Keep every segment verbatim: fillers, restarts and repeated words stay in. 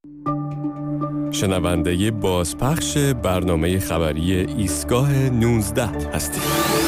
شنونده بازپخش برنامه خبری ایستگاه نوزده هستید.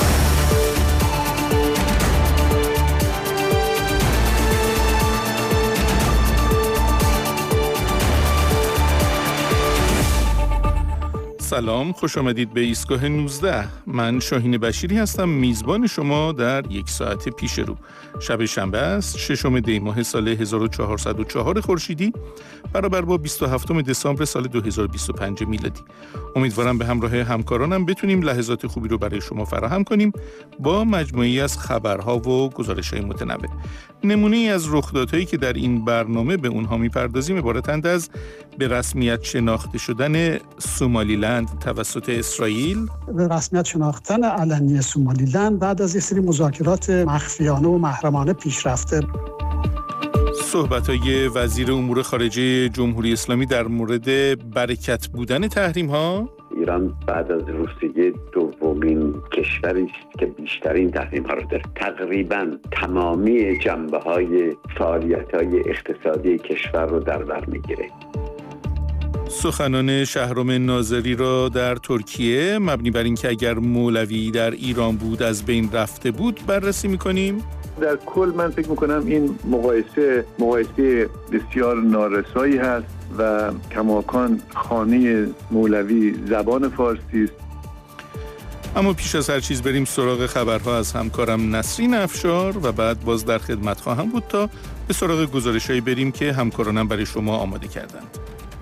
سلام، خوش آمدید به ایستگاه نوزده. من شاهین بشیری هستم، میزبان شما در یک ساعت پیش رو. شب شنبه است، ششم دی ماه سال هزار و چهارصد و چهار خورشیدی برابر با بیست و هفتم دسامبر سال دو هزار و بیست و پنج میلادی. امیدوارم به همراه همکارانم بتونیم لحظات خوبی رو برای شما فراهم کنیم با مجموعه‌ای از خبرها و گزارش‌های متنوع. نمونه‌ای از رخدادهایی که در این برنامه به اونها می‌پردازیم عبارتند از به رسمیت شناخته شدن سومالیلند توسط اسرائیل، به رسمیت شناختن علنی سومالیلند بعد از یک سری مذاکرات مخفیانه و محرمانه پیش رفته. صحبت‌های وزیر امور خارجه جمهوری اسلامی در مورد برکت بودن تحریم‌ها. ایران بعد از روسیه دومین کشوری است که بیشترین تحریم‌ها را داره. تقریباً تمامی جنبه‌های فعالیت‌های اقتصادی کشور رو در بر می‌گیره. سخنان شهرام ناظری را در ترکیه مبنی بر اینکه اگر مولوی در ایران بود از بین رفته بود بررسی می‌کنیم. در کل من فکر می‌کنم این مقایسه مقایسه بسیار نارسایی هست و کماکان خانه مولوی زبان فارسی است. اما پیش از هر چیز بریم سراغ خبرها از همکارم نسرین افشار و بعد باز در خدمت خواهم بود تا به سراغ گزارش‌هایی بریم که همکارانم برای شما آماده کردند.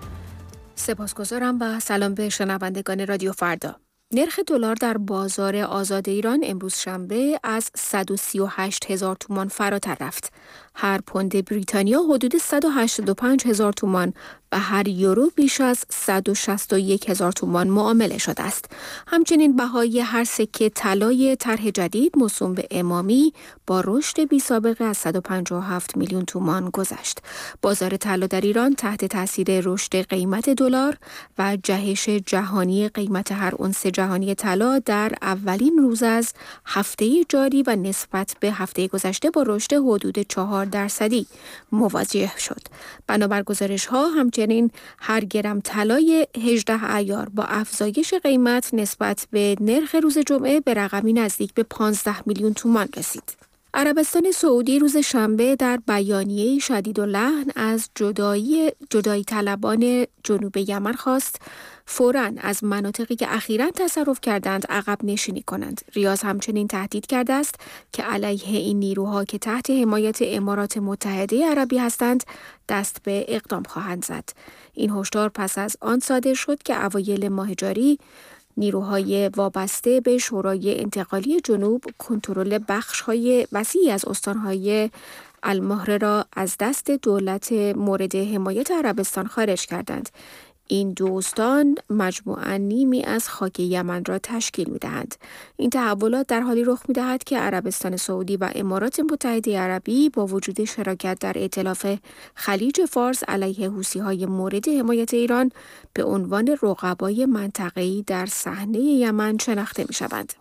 سپاسگزارم و سلام به شنوندگان رادیو فردا. نرخ دلار در بازار آزاد ایران امروز شنبه از صد و سی و هشت هزار تومان فراتر رفت. هر پوند بریتانیا حدود صد و هشتاد و پنج هزار تومان و هر یورو بیش از صد و شصت و یک هزار تومان معامله شده است. همچنین بهای هر سکه طلای طرح جدید موسوم به امامی با رشد بی سابقه از صد و پنجاه و هفت میلیون تومان گذشت. بازار طلا در ایران تحت تاثیر رشد قیمت دلار و جهش جهانی قیمت هر اونس جهانی طلا در اولین روز از هفته جاری و نسبت به هفته گذشته با رشد حدود چهار درصدی مواجه شد. بنابر گزارش‌ها همچنین هر گرم طلای هجده عیار با افزایش قیمت نسبت به نرخ روز جمعه به رقمی نزدیک به پانزده میلیون تومان رسید. عربستان سعودی روز شنبه در بیانیه‌ای شدیداللحن از جدایی جدایی طلبان جنوب یمن خواست فوراً از مناطقی که اخیراً تصرف کردند عقب نشینی کنند. ریاض همچنین تهدید کرده است که علیه این نیروها که تحت حمایت امارات متحده عربی هستند دست به اقدام خواهند زد. این هشدار پس از آن صادر شد که اوایل ماه جاری نیروهای وابسته به شورای انتقالی جنوب کنترل بخش‌های وسیعی از استان‌های المهره را از دست دولت مورد حمایت عربستان خارج کردند. این دو استان مجموعاً نیمی از خاک یمن را تشکیل می‌دهند. این تحولات در حالی رخ می‌دهد که عربستان سعودی و امارات متحده عربی با وجود شراکت در ائتلاف خلیج فارس علیه حوثی‌های مورد حمایت ایران به عنوان رقبای منطقه‌ای در صحنه یمن شناخته می‌شوند.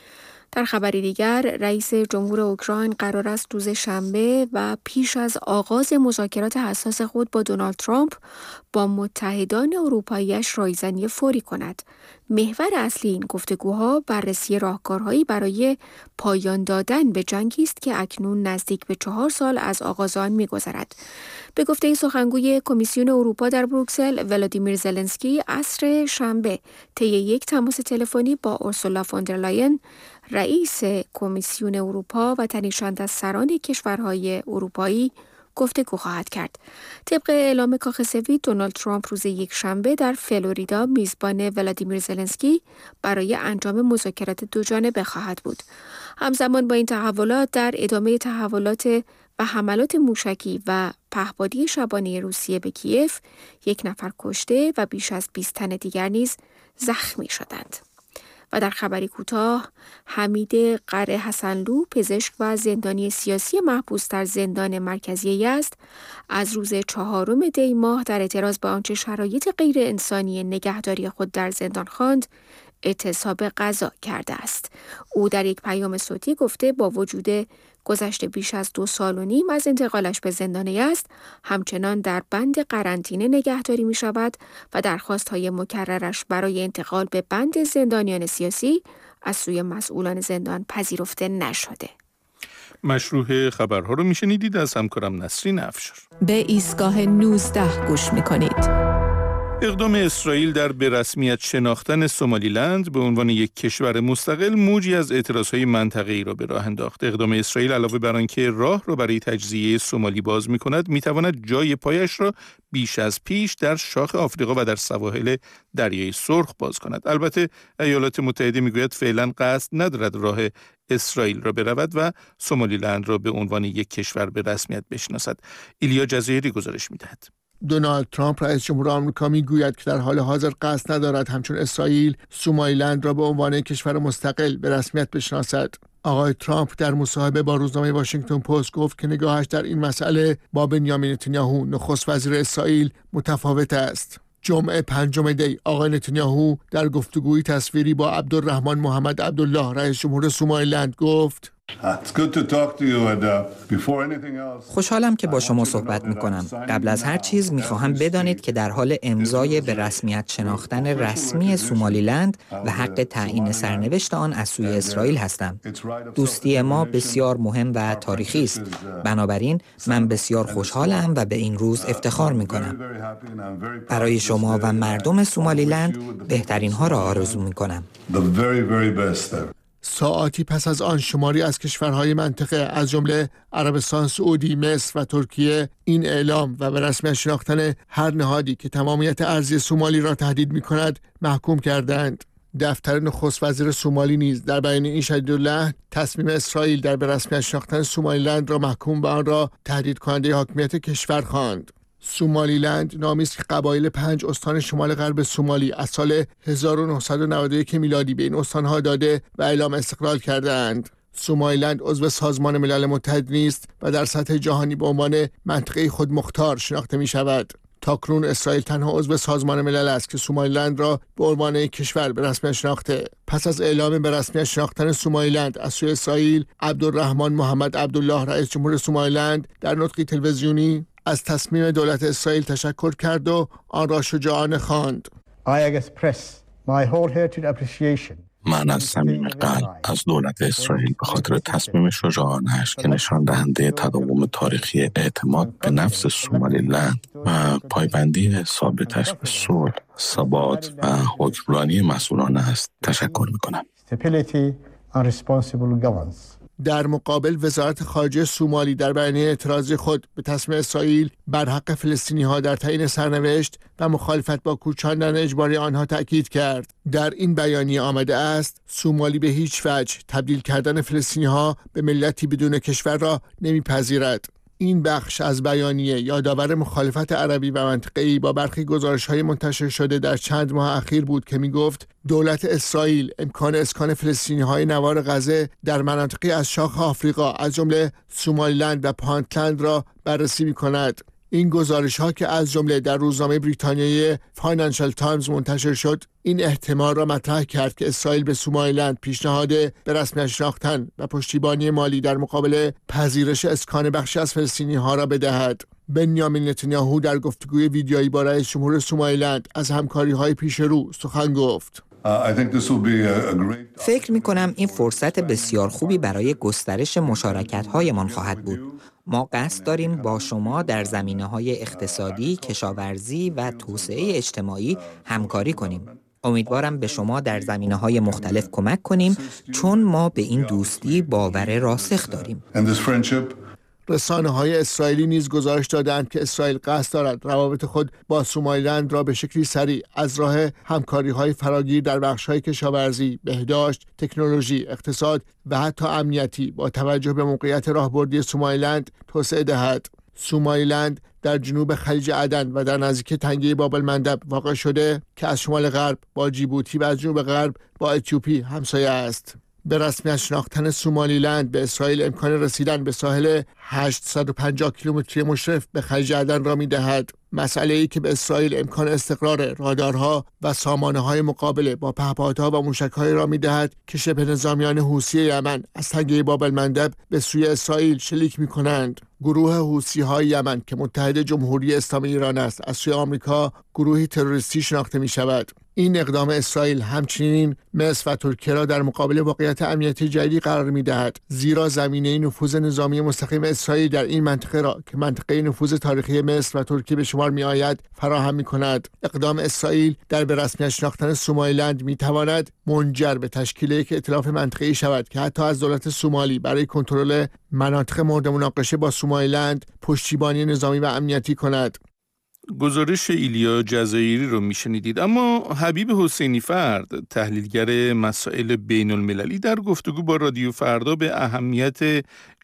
در خبری دیگر، رئیس جمهور اوکراین قرار است روز شنبه و پیش از آغاز مذاکرات حساس خود با دونالد ترامپ با متحدان اروپایی‌اش رایزنی فوری کند. محور اصلی این گفتگوها بررسی راهکارهایی برای پایان دادن به جنگی است که اکنون نزدیک به چهار سال از آغاز آن می‌گذرد. به گفته سخنگوی کمیسیون اروپا در بروکسل، ولادیمیر زلنسکی عصر شنبه طی یک تماس تلفنی با اورسولا فوندرلاین رئیس کمیسیون اروپا و تنیشاند از سران کشورهای اروپایی گفتگو خواهد کرد. طبق اعلام کاخ سفید، دونالد ترامپ روز یک شنبه در فلوریدا میزبان ولادیمیر زلنسکی برای انجام مذاکرات دوجانبه خواهد بود. همزمان با این تحولات، در ادامه تحولات و حملات موشکی و پهپادی شبانه روسیه به کیف، یک نفر کشته و بیش از بیست تن دیگر نیز زخمی شدند. و در خبری کوتاه، حمید قره حسنلو، پزشک و زندانی سیاسی محبوس در زندان مرکزی یزد، از روز چهارم دی ماه در اعتراض به آنچه شرایط غیر انسانی نگهداری خود در زندان خواند، اعتصاب غذا کرده است. او در یک پیام صوتی گفته با وجود گذشته بیش از دو سال و نیم از انتقالش به زندان یزد، همچنان در بند قرنطینه نگهداری می شود و درخواست‌های مکررش برای انتقال به بند زندانیان سیاسی از سوی مسئولان زندان پذیرفته نشده. مشروع خبرها رو میشنیدید از همکارم نسرین افشار. به ایستگاه نوزده گوش میکنید. اقدام اسرائیل در به رسمیت شناختن سومالیلند به عنوان یک کشور مستقل موجی از اعتراضهای منطقه‌ای را به راه انداخت. اقدام اسرائیل علاوه بر آنکه راه را برای تجزیه سومالی باز می‌کند، می‌تواند جای پایش را بیش از پیش در شاخ آفریقا و در سواحل دریای سرخ باز کند. البته ایالات متحده می‌گوید فعلا قصد ندارد راه اسرائیل را برود و سومالیلند را به عنوان یک کشور به رسمیت بشناسد. ایلیا جزایری گزارش می‌دهد. دونالد ترامپ رئیس جمهور آمریکا میگوید که در حال حاضر قصد ندارد همچون اسرائیل سومالیلند را به عنوان کشور مستقل به رسمیت بشناسد. آقای ترامپ در مصاحبه با روزنامه واشنگتن پست گفت که نگاهش در این مسئله با بنیامین نتانیاهو نخست وزیر اسرائیل متفاوت است. جمعه پنجم دی آقای نتانیاهو در گفتگوی تصویری با عبدالرحمن محمد عبدالله رئیس جمهور سومالیلند گفت: خوشحالم که با شما صحبت می‌کنم. قبل از هر چیز می‌خواهم بدانید که در حال امضای به رسمیت شناختن رسمی سومالیلند و حق تعیین سرنوشت آن از سوی اسرائیل هستم. دوستی ما بسیار مهم و تاریخی است. بنابراین من بسیار خوشحالم و به این روز افتخار می‌کنم. برای شما و مردم سومالیلند بهترین ها را آرزو می‌کنم. ساعاتی پس از آن شماری از کشورهای منطقه از جمله عربستان سعودی، مصر و ترکیه این اعلام و به رسمیت شناختن هر نهادی که تمامیت ارضی سومالی را تهدید می‌کند محکوم کردند. دفتر نخست وزیر سومالی نیز در بیان این شدیداللحن تصمیم اسرائیل در به رسمیت شناختن سومالیلند را محکوم به آن را تهدید کننده حاکمیت کشور خواند. سومالیلند نامی است که قبایل پنج استان شمال غرب سومالی از سال هزار و نهصد و نود و یک میلادی به این استانها داده و اعلام استقلال کرده‌اند. سومالیلند عضو سازمان ملل متحد نیست و در سطح جهانی به عنوان منطقه خودمختار شناخته می شود. تاکنون اسرائیل تنها عضو سازمان ملل است که سومالیلند را به عنوان یک کشور به رسمیت شناخته. پس از اعلام به رسمیت شناختن سومالیلند از سوی اسرائیل، عبدالرحمن محمد عبدالله رئیس جمهور سومالیلند در نطقی تلویزیونی از تصمیم دولت اسرائیل تشکر کرد و آن را شجاعانه خواند. من از صمیم قلب از دولت اسرائیل به خاطر تصمیم شجاعانه‌اش که نشان دهنده تداوم تاریخی اعتماد به نفس سومالیلند و پایبندی ثابتش به صلح، ثبات و حکمرانی مسئولانه است تشکر می‌کنم. در مقابل وزارت خارجه سومالی در بیانیه اعتراضی خود به تصمیم اسرائیل بر حق فلسطینی‌ها در تعیین سرنوشت و مخالفت با کوچاندن اجباری آنها تأکید کرد. در این بیانیه آمده است سومالی به هیچ وجه تبدیل کردن فلسطینی‌ها به ملتی بدون کشور را نمیپذیرد. این بخش از بیانیه یادآور مخالفت عربی و منطقه‌ای با برخی گزارش‌های منتشر شده در چند ماه اخیر بود که می‌گفت دولت اسرائیل امکان اسکان فلسطینی‌های نوار غزه در مناطقی از شاخ آفریقا از جمله سومالیلند و پانتلند را بررسی می‌کند. این گزارش‌ها که از جمله در روزنامه بریتانیایی فاینانشال تایمز منتشر شد، این احتمال را مطرح کرد که اسرائیل به سومالیلند پیشنهاد به رسمیت شناختن و پشتیبانی مالی در مقابل پذیرش اسکان بخشی از فلسطینی‌ها را بدهد. بنیامین نتانیاهو در گفتگوی ویدیویی با رئیس جمهور سومالیلند از همکاری‌های پیش رو سخن گفت. فکر می کنم این فرصت بسیار خوبی برای گسترش مشارکت‌هایمان خواهد بود. ما قصد داریم با شما در زمینه‌های اقتصادی، کشاورزی و توسعه اجتماعی همکاری کنیم. امیدوارم به شما در زمینه‌های مختلف کمک کنیم چون ما به این دوستی باور راسخ داریم. رسانه‌های اسرائیلی نیز گزارش دادند که اسرائیل قصد دارد روابط خود با سومالیلند را به شکلی سریع از راه همکاری‌های فراگیر در بخش‌های کشاورزی، بهداشت، تکنولوژی، اقتصاد و حتی امنیتی با توجه به موقعیت راهبردی سومالیلند توسعه دهد. سومالیلند در جنوب خلیج عدن و در نزدیکی تنگه باب المندب واقع شده که از شمال غرب با جیبوتی و از جنوب غرب با اتیوپی همسایه است. به رسمیت شناختن سومالیلند به اسرائیل امکان رسیدن به ساحل هشتصد و پنجاه کیلومتری مشرف به خلیج عدن را می‌دهد. مسئله‌ای که به اسرائیل امکان استقرار رادارها و سامانه‌های مقابله با پهپادها و موشک‌های را می‌دهد که شبه نظامیان حوثی یمن از تنگه باب المندب به سوی اسرائیل شلیک می‌کنند. گروه حوثی‌های یمن که متحد جمهوری اسلامی ایران است، از سوی آمریکا گروهی تروریستی شناخته می‌شود. این اقدام اسرائیل همچنین مصر و ترکیه را در مقابل واقعیت امنیتی جدیدی قرار می‌دهد، زیرا زمینه نفوذ نظامی مستقیم اسرائیل در این منطقه را که منطقه نفوذ تاریخی مصر و ترکیه به شمار می‌آید فراهم می‌کند. اقدام اسرائیل در به رسمیت شناختن سومالیلند می‌تواند منجر به تشکیل یک ائتلاف منطقه‌ای شود که حتی از دولت سومالی برای کنترل مناطق مورد مناقشه با سومالیلند پشتیبانی نظامی و امنیتی کند. گزارش ایلیا جزایری رو میشنیدید. اما حبیب حسینی فرد، تحلیلگر مسائل بین المللی، در گفتگو با رادیو فردا به اهمیت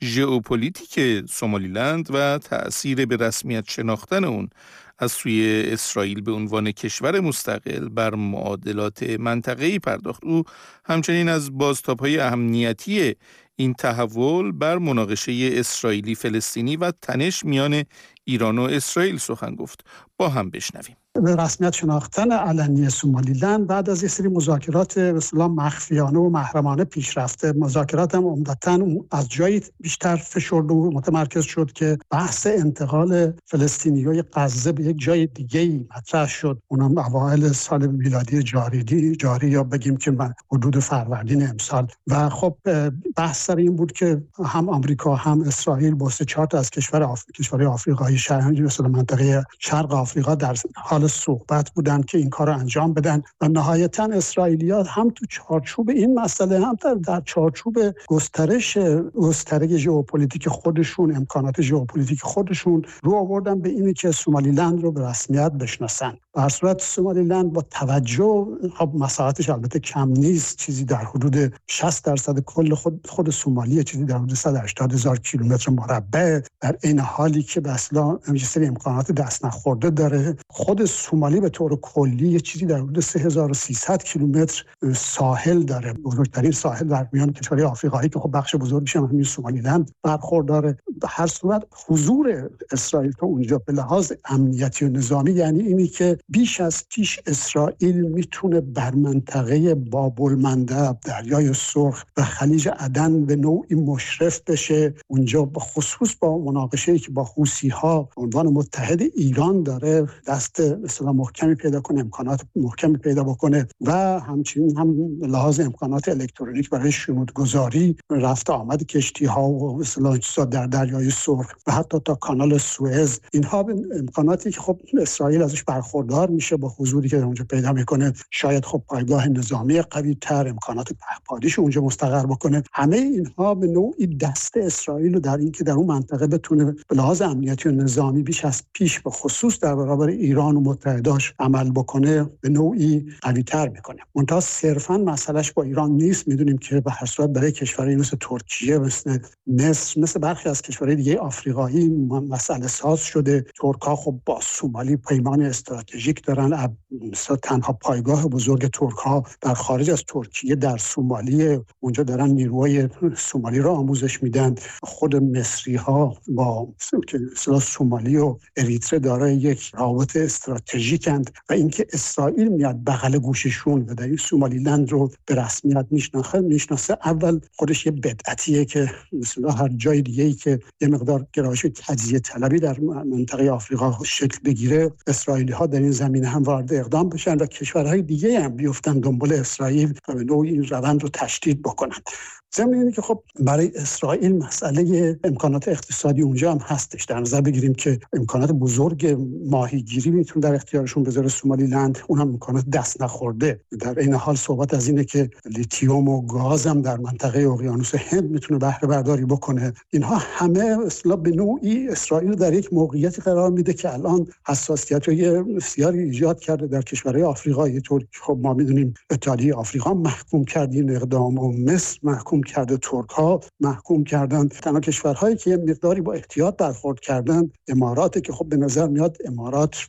ژئوپلیتیک سومالیلند و تأثیر به رسمیت شناختن اون از سوی اسرائیل به عنوان کشور مستقل بر معادلات منطقه‌ای پرداخت. او همچنین از بازتاب‌های امنیتی این تحول بر مناقشه اسرائیلی فلسطینی و تنش میان ایران و اسرائیل سخن گفت. با هم بشنویم. به رسمیت شناختن علنی سومالیلند بعد از یک سری مذاکرات به اصطلاح مخفیانه و محرمانه پیش رفته، مذاکرات هم عمدتاً از جایی بیشتر فشرد و متمرکز شد که بحث انتقال فلسطینیای غزه به یک جای دیگه‌ای مطرح شد. اونم اوایل سال میلادی جاری جاری یا بگیم که حدود فروردین امسال. و خب بحث سر این بود که هم آمریکا هم اسرائیل با سه چهار تا از کشور آف... کشورهای آفریقایی شرقی مثل منطقه شرق آفریقا در حال صحبت بودن که این کار رو انجام بدن و نهایتا اسرائیلی‌ها هم تو چارچوب این مسئله هم در, در چارچوب گسترش گستره ژئوپلیتیک خودشون، امکانات ژئوپلیتیک خودشون رو آوردن به اینی که سومالیلند رو به رسمیت بشناسن. به هر صورت سومالیلند با توجه، خب مساحتش البته کم نیست، چیزی در حدود شصت درصد کل خود خود سومالیه، چیزی در حدود صد و هشتاد هزار کیلومتر مربع، در این حالی که به اصلا یه سری امکانات دست نخورده داره. خود سومالی به طور کلی یه چیزی در حدود سه هزار و سیصد کیلومتر ساحل داره، بزرگترین ساحل در میان کشورهای آفریقایی که خب بخش بزرگیش هم همین سومالیلند برخورداره. به هر صورت حضور اسرائیل تو اونجا به لحاظ امنیتی و نظامی یعنی اینی که بیش از پیش اسرائیل میتونه بر منطقه باب المندب، دریای سرخ و خلیج عدن به نوعی مشرف بشه. اونجا به خصوص با مناقشه‌ای که با حوثی‌ها عنوان متحد ایران داره دست مثلا محکمی پیدا کنه، امکانات محکمی پیدا بکنه و همچنین هم لحاظ امکانات الکترونیک برای شنودگذاری، رفت آمد کشتی‌ها و مثلا در دریای سرخ و حتی تا کانال سوئز. اینها امکاناتی که خب اسرائیل ازش برخوردار میشه با حضوری که اونجا پیدا میکنه. شاید خب پایگاه نظامی قوی‌تر، امکانات پهپادیش اونجا مستقر بکنه. همه اینها به نوعی دست اسرائیل رو در این که در اون منطقه بتونه به لحاظ امنیتی و نظامی بیش از پیش به خصوص در برابر ایران و متحداش عمل بکنه به نوعی قوی‌تر میکنه. منتها صرفاً مسئلهش با ایران نیست. میدونیم که به هر صورت برای کشورهای مثل ترکیه، مثل مصر، مثل برخی از کشورهای دیگه آفریقایی مسئله ساز شده. ترک‌ها خب با سومالی پیمان استراتژیک دارن. مثلا تنها پایگاه بزرگ ترک‌ها در خارج از ترکیه در سومالی، اونجا دارن نیروهای سومالی رو آموزش میدن. خود مصری‌ها با مثلا سومالی و اریتره دارای یک روابط استراتژیکند و اینکه اسرائیل میاد بغل گوششون و در این سومالیلند رو به رسمیت میشناسه میشناسه اول خودش یه بدعتیه که مثلا هر جای دیگه‌ای که یه مقدار گرایش تجزیه طلبی در منطقه آفریقا شکل بگیره، اسرائیلی‌ها در این زمینه هم وارد اقدام بشن و کشورهای دیگه هم بیفتن دنبال اسرائیل و به نوعی این روند رو تشدید بکنن. ضمن اینه که خب برای اسرائیل مسئله امکانات اقتصادی اونجا هم هستش. در نظر بگیریم که امکانات بزرگ ماهیگیری میتونه در اختیارشون بذاره سومالیلند، اونم امکانات دست نخورده. در این حال صحبت از اینه که لیتیوم و گاز هم در منطقه اقیانوس هند میتونه بهره برداری بکنه. اینها همه اصلا به نوعی اسرائیل در یک موقعیتی قرار میده که الان حساسیت‌های بسیاری ایجاد کرده در کشورهای آفریقایی. طور خب ما میدونیم اتحادیه آفریقا محکوم کرد این اقدام و مصر محکوم کرده، ترک‌ها محکوم کردن. تنها کشورهایی که یه مقداری با احتیاط برخورد کردن اماراته که خب به نظر میاد امارات به نوعی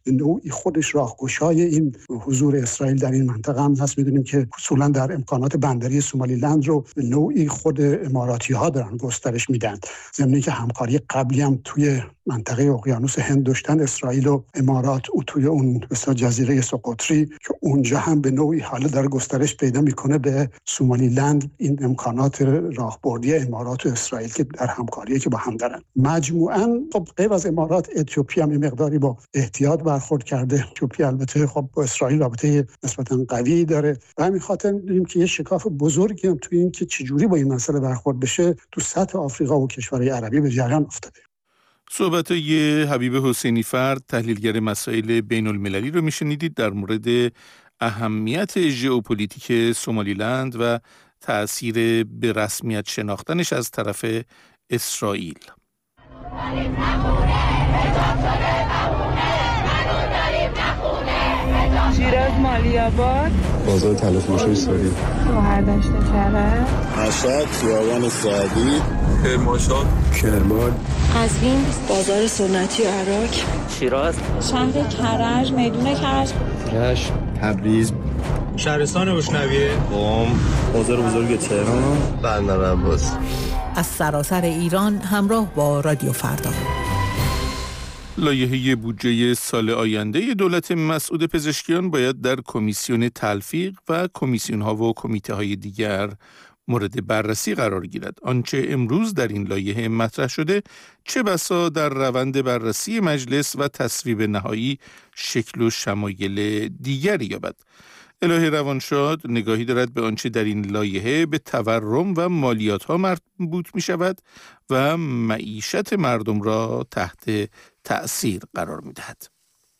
این خودش راهگشای این حضور اسرائیل در این منطقه هم هست. میدونیم که اصولا در امکانات بندری سومالیلند رو به نوعی خود اماراتی‌ها دارن گسترش میدن، ضمن که همکاری قبلی هم توی منطقه اقیانوس هند داشتن اسرائیل و امارات او توی اون مثلا جزیره سقطری که اونجا هم به نوعی حالا داره گسترش پیدا میکنه به سومالیلند این امکانات راهبردی امارات و اسرائیل که در همکاریه که با هم دارن. مجموعاً خب غیر از امارات اتیوپی هم مقداری با احتیاط برخورد کرده. اتیوپی البته خب با اسرائیل رابطه نسبتاً قوی داره و همین خاطر می‌دونیم که یه شکاف بزرگی هم توی این که چجوری با این مسئله برخورد بشه تو سطح آفریقا و کشورهای عربی به جریان افتاده. صحبت‌های حبیب حسینی فرد تحلیلگر مسائل بین المللی رو میشنیدید در مورد اهمیت ژئوپلیتیک سومالیلند و تأثیر به رسمیت شناختنش از طرف اسرائیل. شیراز مالی‌آباد، بازار تلفروشی ساری، شهردشت کرج، مشهد خیابان سعدی، کرمانشاه، کرمان، قزوین بازار سنتی عراق، شیراز، شهر کرج، میدون کرج، رشت، تبریز، شهرستان بوشنویه، قم، بازار بزرگ تهران، بندر عباس. از سراسر ایران همراه با رادیو فردا. لایحه بودجه سال آینده دولت مسعود پزشکیان باید در کمیسیون تلفیق و کمیسیون‌ها و کمیته‌های دیگر مورد بررسی قرار گیرد. آنچه امروز در این لایحه مطرح شده چه بسا در روند بررسی مجلس و تصویب نهایی شکل و شمایل دیگری یابد. الهی روانشاد نگاهی دارد به آنچه در این لایحه به تورم و مالیات‌ها مربوط می شود و معیشت مردم را تحت تأثیر قرار می دهد.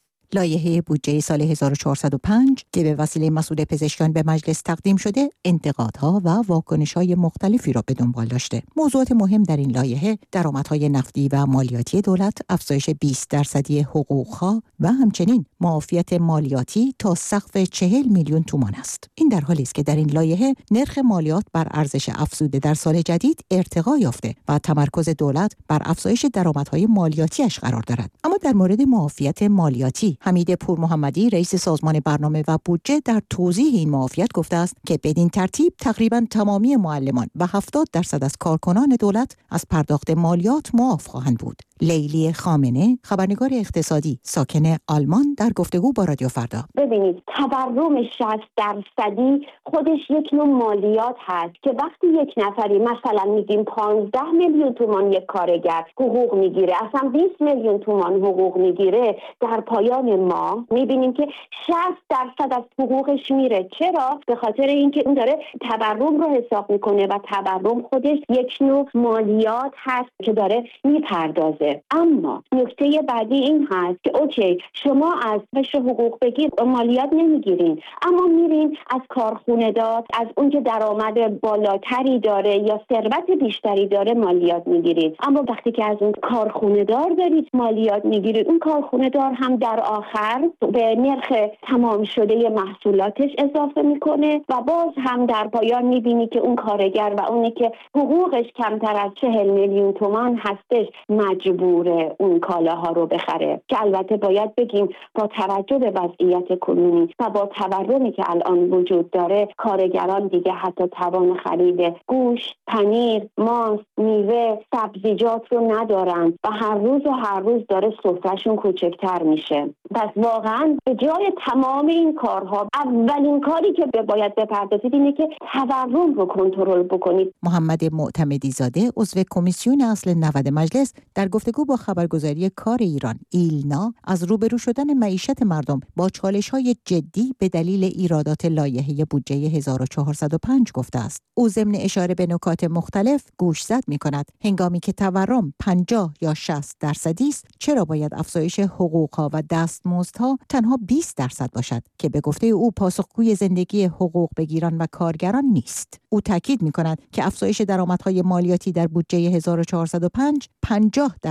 لایحه بودجه سال هزار و چهارصد و پنج که به وسیله مسعود پزشکیان به مجلس تقدیم شده، انتقادها و واکنش‌های مختلفی را به دنبال داشته. موضوعات مهم در این لایحه درآمدهای نفتی و مالیاتی دولت، افزایش بیست درصدی حقوق‌ها و همچنین معافیت مالیاتی تا سقف چهل میلیون تومان است. این در حالی است که در این لایحه نرخ مالیات بر ارزش افزوده در سال جدید ارتقا یافته و تمرکز دولت بر افزایش درآمدهای مالیاتیش قرار دارد. اما در مورد معافیت مالیاتی، حمید پورمحمدی رئیس سازمان برنامه و بودجه در توضیح این معافیت گفته است که بدین ترتیب تقریباً تمامی معلمان و هفتاد درصد از کارکنان دولت از پرداخت مالیات معاف خواهند بود. لیلی خامنه، خبرنگار اقتصادی ساکن آلمان، در گفتگو با رادیو فردا: ببینید، تورم شصت درصدی خودش یک نوع مالیات هست که وقتی یک نفری مثلا میگیم پانزده میلیون تومان یک کارگر حقوق میگیره، اصلا بیست میلیون تومان حقوق میگیره، در پایان ماه میبینیم که شصت درصد از حقوقش میره. چرا؟ به خاطر اینکه اون داره تورم رو حساب میکنه و تورم خودش یک نوع مالیات هست که داره میپردازه. اما نکته بعدی این هست که اوکی شما از قشر حقوق بگیر مالیات نمیگیرین، اما میرین از کارخونه دار، از اون که درآمد بالاتری داره یا ثروت بیشتری داره مالیات میگیرید. اما وقتی که از اون کارخونه دار دارید مالیات میگیرید، اون کارخونه دار هم در آخر به نرخ تمام شده محصولاتش اضافه میکنه و باز هم در پایان میبینی که اون کارگر و اونی که حقوقش کمتر از چهل میلیون تومان هستش مجبور بوره اون کالاها رو بخره، که البته باید بگیم با توجه به وضعیت کنونی و با تورمی که الان وجود داره، کارگران دیگه حتی توان خرید گوشت، پنیر، ماست، میوه، سبزیجات رو ندارن و هر روز و هر روز داره سفرهشون کوچکتر میشه. پس واقعا به جای تمام این کارها، اولین کاری که باید بپردازید اینه که تورم رو کنترل بکنید. محمد معتمدی زاده، عضو کمیسیون اصل نود مجلس، در گفتگو با خبرگزاری کار ایران ایلنا از روبرو شدن معیشت مردم با چالش‌های جدی به دلیل ایرادات لایحه بودجه هزار و چهارصد و پنج گفته است. او ضمن اشاره به نکات مختلف گوشزد می‌کند هنگامی که تورم پنجاه یا شصت درصدی است، چرا باید افزایش حقوق‌ها و دستمزدها تنها بیست درصد باشد که به گفته او پاسخگوی زندگی حقوق بگیران و کارگران نیست. او تاکید می‌کند که افزایش درآمدهای مالیاتی در بودجه هزار و چهارصد و پنج پنجاه درصد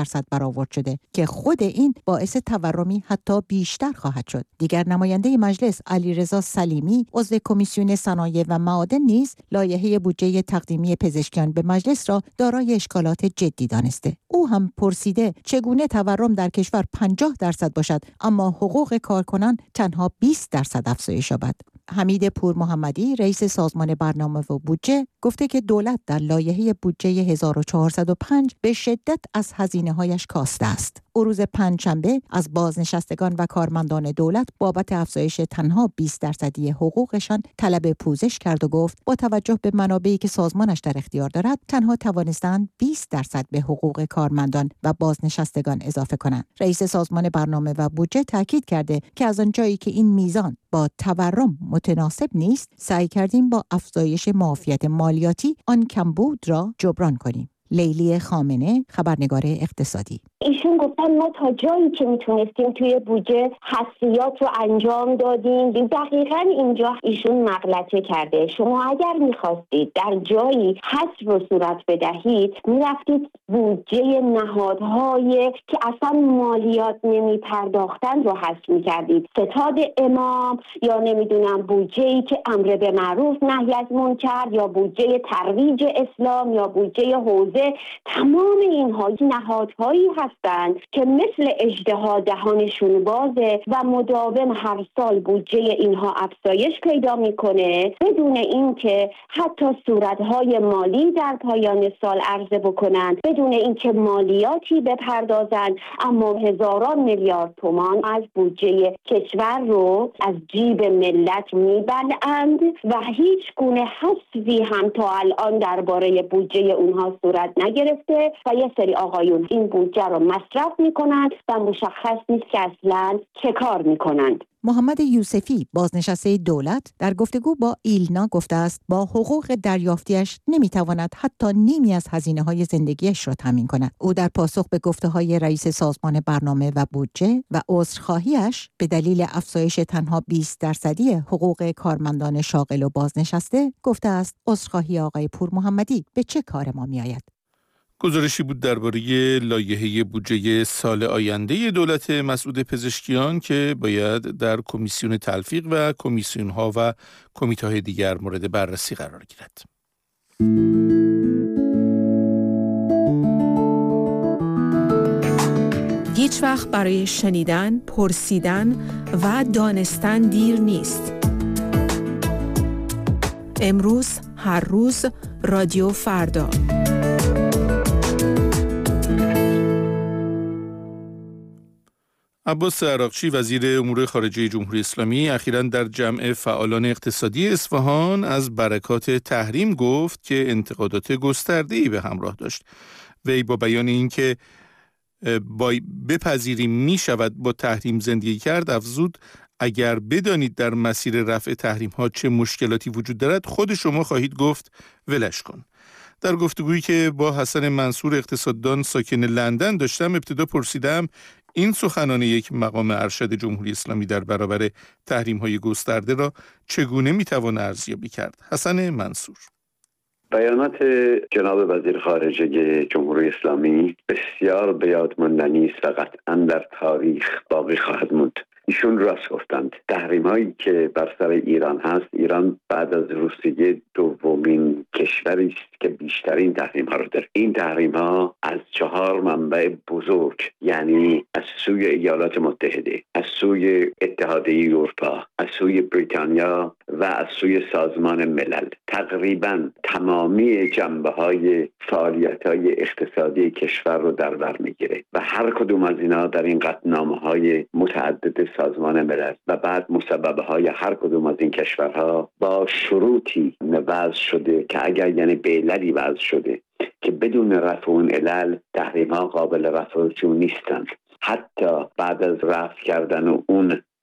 درصد برآورد شده که خود این باعث تورمی حتی بیشتر خواهد شد. دیگر نماینده مجلس علیرضا سلیمی عضو کمیسیون صنایع و معادن نیز لایحه بودجه تقدیمی پزشکیان به مجلس را دارای اشکالات جدی دانسته. او هم پرسیده چگونه تورم در کشور پنجاه درصد باشد اما حقوق کارکنان تنها بیست درصد افزایش یابد. حمید پور محمدی رئیس سازمان برنامه و بودجه گفته که دولت در لایحه بودجه هزار و چهارصد و پنج به شدت از هزینه‌هایش کاسته است. او روز پنجشنبه از بازنشستگان و کارمندان دولت بابت افزایش تنها بیست درصدی حقوقشان طلب پوزش کرد و گفت با توجه به منابعی که سازمانش در اختیار دارد تنها توانستند بیست درصد به حقوق کارمندان و بازنشستگان اضافه کنند. رئیس سازمان برنامه و بودجه تاکید کرده که از آنجایی که این میزان با تورم متناسب نیست، سعی کردیم با افزایش معافیت مالیاتی آن کمبود را جبران کنیم. لیلی خامنه، خبرنگار اقتصادی. ایشون گفتن ما تا جایی که میتونستیم توی بودجه حذفیات رو انجام دادیم. دقیقاً اینجا ایشون مغلطه کرده. شما اگر میخواستید در جایی حذف رو صورت بدهید میرفتید بودجه نهادهای که اصلا مالیات نمیپرداختن رو حذف میکردید. ستاد امام یا نمیدونم بودجه‌ای که امر به معروف نهی از منکر یا بودجه ترویج اسلام یا بودجه حوزه، تمام اینها نهادهایی هستند که مثل اژدها دهانشون بازه و مداوم هر سال بودجه اینها افزایش پیدا میکنه بدون اینکه حتی صورتهای مالی در پایان سال عرضه بکنن، بدون اینکه مالیاتی بپردازن، اما هزاران میلیارد تومان از بودجه کشور رو از جیب ملت میبلند و هیچ گونه حذفی هم تا الان درباره بودجه اونها صورت نگرفته و یه سری آقایون این بودجه رو مصرف میکنند و مشخص نیست که اصلا چه کار میکنند. محمد یوسفی بازنشسته دولت در گفتگو با ایلنا گفته است با حقوق دریافتیش نمیتواند حتی نیمی از هزینه‌های زندگیش را تامین کند. او در پاسخ به گفته‌های رئیس سازمان برنامه و بودجه و عذرخواهیش به دلیل افزایش تنها بیست درصدی حقوق کارمندان شاغل و بازنشسته گفته است عذرخواهی آقای پور محمدی به چه کار ما میآید؟ گزارشی بود درباره لایحه بودجه سال آینده دولت مسعود پزشکیان که باید در کمیسیون تلفیق و کمیسیون‌ها و کمیته‌های دیگر مورد بررسی قرار گیرد. هیچ وقت برای شنیدن، پرسیدن و دانستن دیر نیست. امروز، هر روز، رادیو فردا. عباس عراقچی وزیر امور خارجه جمهوری اسلامی اخیراً در جمع فعالان اقتصادی اصفهان از برکات تحریم گفت که انتقادات گسترده‌ای به همراه داشت. وی با بیان اینکه با بپذیریم می شود با تحریم زندگی کرد افزود اگر بدانید در مسیر رفع تحریم ها چه مشکلاتی وجود دارد خود شما خواهید گفت ولش کن. در گفتگویی که با حسن منصور اقتصاددان ساکن لندن داشتم ابتدا پرسیدم این سخنان یک مقام ارشد جمهوری اسلامی در برابر تحریم‌های گسترده را چگونه می‌توان ارزیابی کرد؟ حسن منصور: بیانات جناب وزیر خارجه جمهوری اسلامی بسیار به یاد ماندنی است و قطعاً در تاریخ باقی خواهد موند. ایشون راست گفتند. تحریم هایی که بر سر ایران هست، ایران بعد از روسیه دومین کشوری است که بیشترین تحریم ها رو داره. این تحریم ها از چهار منبع بزرگ، یعنی از سوی ایالات متحده، از سوی اتحادیه اروپا، از سوی بریتانیا و از سوی سازمان ملل، تقریبا تمامی جنبه های فعالیت های اقتصادی کشور رو در بر میگیره و هر کدوم از اینا در این قطعنامه های متعدد سازمان ملل و بعد مسببه های هر کدوم از این کشورها با شروطی وضع شده که اگر یعنی به عللی وضع شده که بدون رفع اون علل تحریم ها قابل رفع نیستند. حتی بعد از رفع کردن اون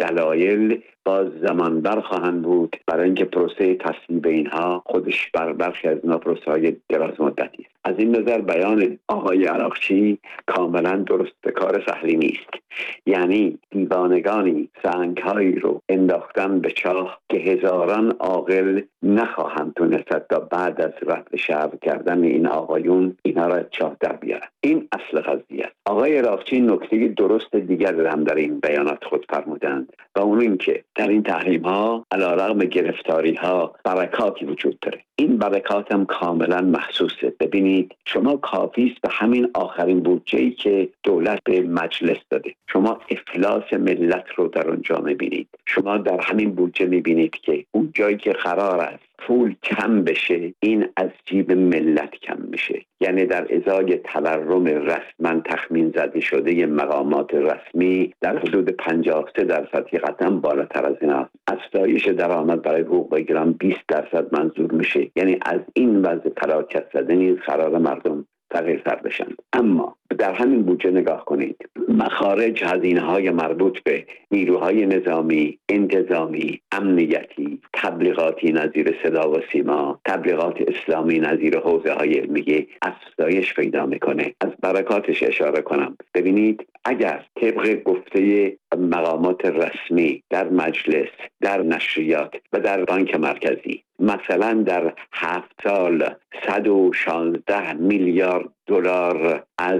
دلایل باز زمان بر خواهند بود، برای اینکه پروسه تصویب اینها خودش بر برخی از اینا پروسه‌های دراز مدتی است. از این نظر بیان آقای عراقچی کاملا درست، کار سهلی نیست. یعنی دیوانگانی سنگ‌هایی رو انداختن به چاه که هزاران عاقل نخواهند تونست تا بعد از رفع شرع کردن این آقایون اینا را از چاه در بیارن. این اصل قضیه است. آقای عراقچی نکته درست دیگر هم در این بیانات خود فرمودند و اون این که در این تحریم ها علیرغم گرفتاری ها برکاتی وجود داره. این برکات هم کاملا محسوسه. ببینید شما کافی است به همین آخرین بودجه‌ای که دولت به مجلس داده، شما افلاس ملت رو در اونجا میبینید. شما در همین بودجه میبینید که اون جایی که قرار است پول کم بشه، این از جیب ملت کم میشه. یعنی در ازای تورم رسما تخمین زده شده مقامات رسمی در حدود پنجاه و سه درصد، قطعا بالاتر از این است. افزایش درآمد برای حقوق بگیران بیست درصد منظور میشه. یعنی از این وضع فلاکت زده نیز قرار مردم تغییر سر بشن. اما در همین بودجه نگاه کنید، مخارج هزینه‌های مربوط به نیروهای نظامی، انتظامی، امنیتی، تبلیغاتی نظیر صدا و سیما، تبلیغات اسلامی نظیر حوزه‌های علمیه افزایش پیدا میکنه. از برکاتش اشاره کنم. ببینید اگر طبق گفته مقامات رسمی در مجلس، در نشریات و در بانک مرکزی مثلا در هفت سال صد و شانزده میلیارد دلار از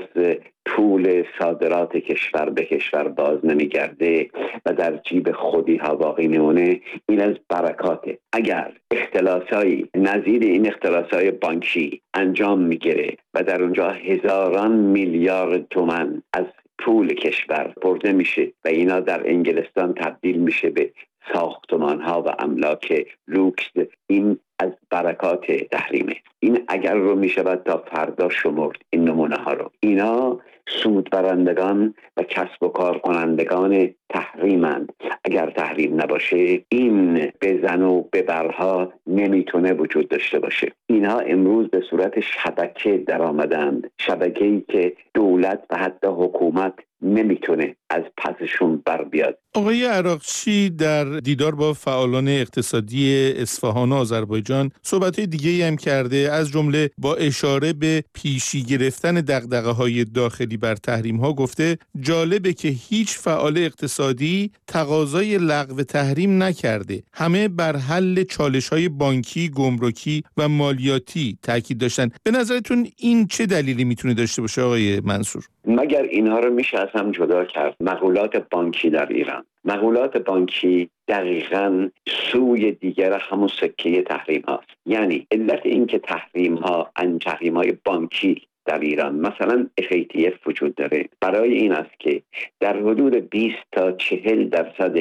پول صادرات کشور به کشور باز نمیگرده و در جیب خودی ها باقی میمونه، این از برکاته. اگر اختلاسایی نظیر این اختلاسای بانکی انجام میگیره و در اونجا هزاران میلیارد تومان از پول کشور برده میشه و اینا در انگلستان تبدیل میشه به ساختمان ها و املاک لوکس، این از برکات تحریمه. این اگر رو میشود تا فردا شمرد این نمونه ها رو. اینا سود برندگان و کسب و کار کنندگان تحریمند. اگر تحریم نباشه این بزن و ببرها نمیتونه وجود داشته باشه. اینها امروز به صورت شبکه در آمدند، شبکه‌ای که دولت و حتی حکومت نمیتونه از پسشون بر بیاد. آقای عراقچی در دیدار با فعالان اقتصادی اصفهان و آذربایجان صحبت‌های دیگه‌ای هم کرده، از جمله با اشاره به پیشی گرفتن دغدغه‌های داخلی بر تحریم‌ها گفته جالبه که هیچ فعال اقتصادی تقاضای لغو تحریم نکرده، همه بر حل چالش‌های بانکی، گمرکی و مالیاتی تاکید داشتن. به نظرتون این چه دلیلی میتونه داشته باشه آقای منصور؟ مگر اینها رو میشه از هم جدا کرد؟ مقولات بانکی در ایران، مقولات بانکی دقیقاً سوی دیگر همون سکه تحریم هاست. یعنی علت این که تحریم ها ان تحریم های بانکی در ایران مثلا اف ای تی اف وجود داره برای این است که در حدود بیست تا چهل درصد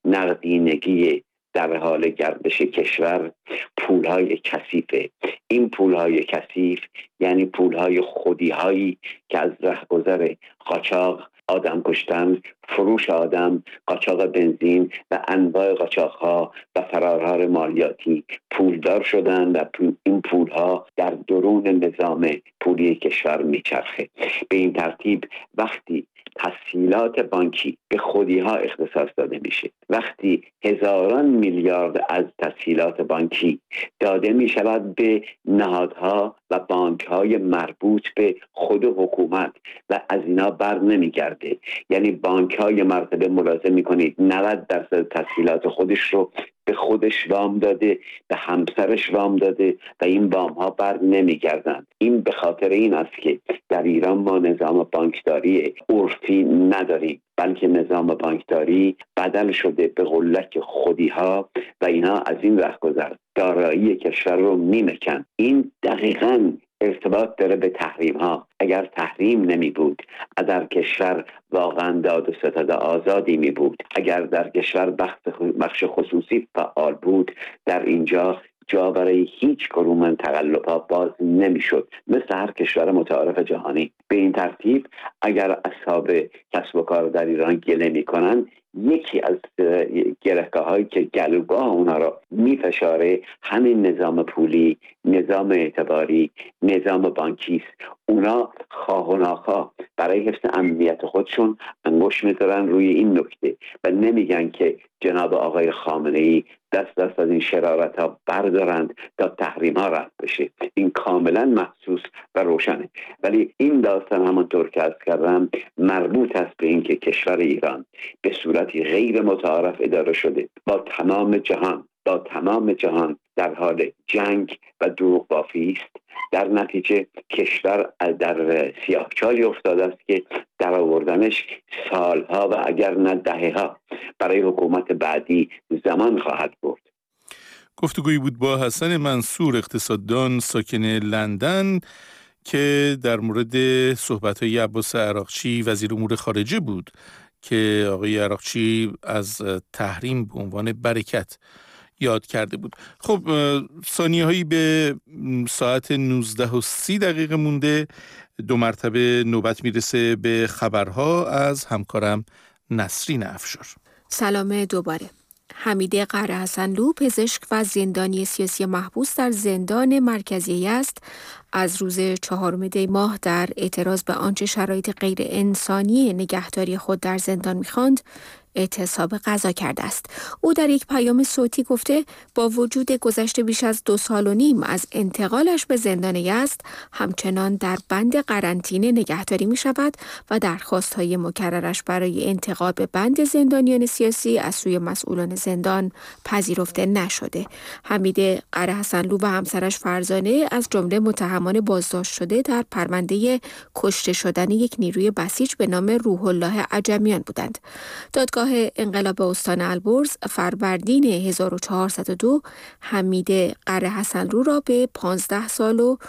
نقدینگی در حال گردش کشور پولهای کثیفه. این پولهای کثیف یعنی پولهای خودی‌هایی که از رهگذر قاچاق، آدم کشتن، فروش آدم، قاچاق بنزین و انواع قاچاق‌ها و فرارهای مالیاتی پولدار شدن و این پولها در درون نظام پولی کشور میچرخه. به این ترتیب وقتی تسهیلات بانکی به خودی‌ها اختصاص داده میشه، وقتی هزاران میلیارد از تسهیلات بانکی داده میشود به نهادها و بانک‌های مربوط به خود حکومت و از اینا بر نمیگرده، یعنی بانک‌های مرتبه ملاحظه میکنید نود درصد تسهیلات خودش رو به خودش وام داده، به همسرش وام داده و این وام ها بر نمیگردن. این به خاطر این است که در ایران ما نظام بانکداری عرفی نداریم، بلکه نظام بانکداری بدل شده به قلک خودی ها و اینها از این رهگذر دارایی کشور رو میمکن. این دقیقاً ارتباط داره به تحریم ها. اگر تحریم نمی بود، اگر کشور واقعا داد و ستد آزادی می بود، اگر در کشور بخش خصوصی فعال بود، در اینجا جا برای هیچ کدوم من تقلب ها باز نمی شد، مثل هر کشور متعارف جهانی. به این ترتیب اگر اصحاب کسب و کار در ایران گله می کنن، یکی از گرهگاه هایی که گلوگاه اونا را میفشاره همین نظام پولی، نظام اعتباری، نظام بانکی است. اونا خواه و ناخواه برای حفظ امنیت خودشون انگشت میذارن روی این نکته و نمیگن که جناب آقای خامنه‌ای دست دست از این شرارت ها بردارند تا تحریم ها رفع بشه. این کاملا محسوس و روشنه. ولی این داستان همانطور که عرض کردم مربوط است به این که کشور ایران به صورتی غیر متعارف اداره شده، با تمام جهان با تمام جهان در حال جنگ و دروغ بافی است. در نتیجه کشور در سیاهچالی افتاده است که در آوردنش سالها و اگر نه دهه‌ها برای حکومت بعدی زمان خواهد برد. گفتگویی بود با حسن منصور، اقتصاددان ساکن لندن، که در مورد صحبت‌های عباس عراقچی وزیر امور خارجه بود که آقای عراقچی از تحریم به عنوان برکت یاد کرده بود. خب ثانیه هایی به ساعت نوزده و سی دقیقه مونده. دو مرتبه نوبت میرسه به خبرها از همکارم نسرین افشار. سلام دوباره. حمیده قره‌حسنلو، پزشک و زندانی سیاسی محبوس در زندان مرکزی یزد، از روز چهارم دی ماه در اعتراض به آنچه شرایط غیر انسانی نگهداری خود در زندان می‌خواند اعتصاب غذا کرده است. او در یک پیام صوتی گفته با وجود گذشته بیش از دو سال و نیم از انتقالش به زندان یزد همچنان در بند قرنطینه نگهداری می شود و درخواست‌های مکررش برای انتقال به بند زندانیان سیاسی از سوی مسئولان زندان پذیرفته نشده. حمیده قره‌حسنلو و همسرش فرزانه از جمله متهمان بازداشت شده در پرونده کشته شدن یک نیروی بسیج به نام روح الله عجمیان بودند. دادگاه انقلاب استان البرز فروردین هزار و چهارصد و دو حمیده قره‌حسنلو را به پانزده سال و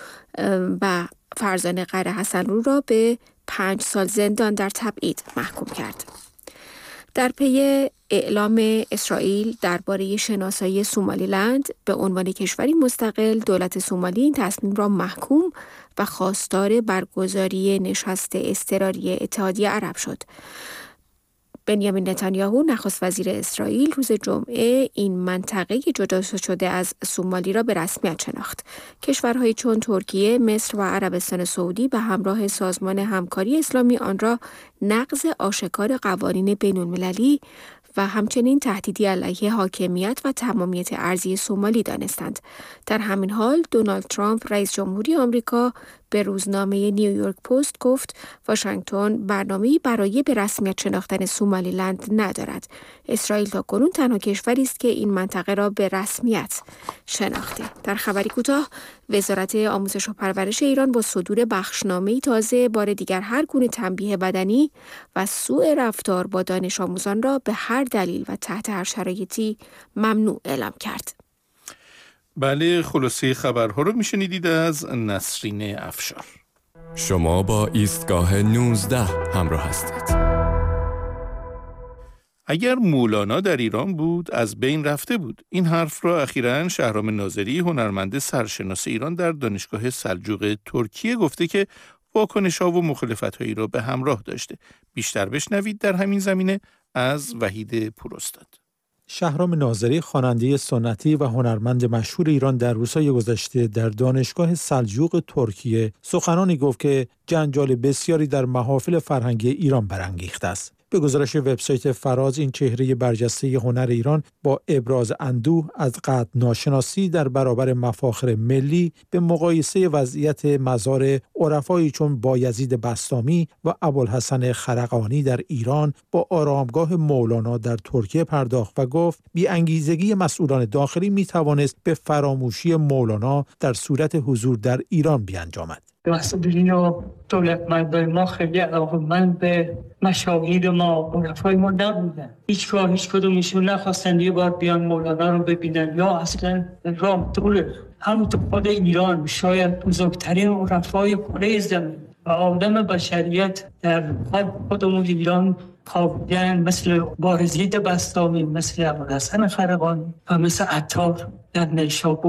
و فرزانه قره‌حسنلو را به پنج سال زندان در تبعید محکوم کرد. در پی اعلام اسرائیل درباره شناسایی سومالیلند به عنوان کشوری مستقل، دولت سومالی این تصمیم را محکوم و خواستار برگزاری نشست اضطراری اتحادیه عرب شد. بنیامین نتانیاهو نخست وزیر اسرائیل روز جمعه این منطقه جدا شده از سومالی را به رسمیت شناخت. کشورهای چون ترکیه، مصر و عربستان سعودی به همراه سازمان همکاری اسلامی آن را نقض آشکار قوانین بین‌المللی و همچنین تهدیدی علیه حاکمیت و تمامیت ارضی سومالی دانستند. در همین حال دونالد ترامپ رئیس جمهوری آمریکا به روزنامه نیویورک پست گفت واشنگتن برنامه‌ای برای به رسمیت شناختن سومالیلند ندارد. اسرائیل تا کنون تنها کشوری است که این منطقه را به رسمیت شناخته. در خبری کوتاه، وزارت آموزش و پرورش ایران با صدور بخشنامه‌ای تازه بار دیگر هر گونه تنبیه بدنی و سوء رفتار با دانش آموزان را به هر دلیل و تحت هر شرایطی ممنوع اعلام کرد. بله، خلاصه خبرها رو میشنیدید از نسرین افشار. شما با ایستگاه نوزده همراه هستید. اگر مولانا در ایران بود از بین رفته بود. این حرف را اخیراً شهرام ناظری، هنرمند سرشناس ایران در دانشگاه سلجوق ترکیه، گفته که واکنش‌ها و مخالفت‌هایی را به همراه داشته. بیشتر بشنوید در همین زمینه از وحید پوراستاد. شهرام ناظری، خواننده سنتی و هنرمند مشهور ایران، در روزهای گذشته در دانشگاه سلجوق ترکیه سخنانی گفت که جنجال بسیاری در محافل فرهنگی ایران برانگیخته است. به گزارش وبسایت فراز، این چهره برجسته هنر ایران با ابراز اندوه از قطع ناشناسی در برابر مفاخر ملی به مقایسه وضعیت مزار عرفایی چون بایزید بسطامی و ابوالحسن خرقانی در ایران با آرامگاه مولانا در ترکیه پرداخت و گفت بی انگیزگی مسئولان داخلی می توانست به فراموشی مولانا در صورت حضور در ایران بیانجامد. مسئولین و دولتمندای ما خیلی علاقه‌مند به مشاهیر ما، عرفای ما نبودن. هیچگاه هیچ کدومشون نخواستن یه بار بیان مولانا رو ببینن یا اصلا راه دوره. همونطور خود ایران شاید بزرگترین عرفای کره زمین و آدم بشریت در خودمون ایران خوابیدن، مثل بایزید بسطامی، مثل ابوالحسن خرقانی و مثل عطار در نیشابور.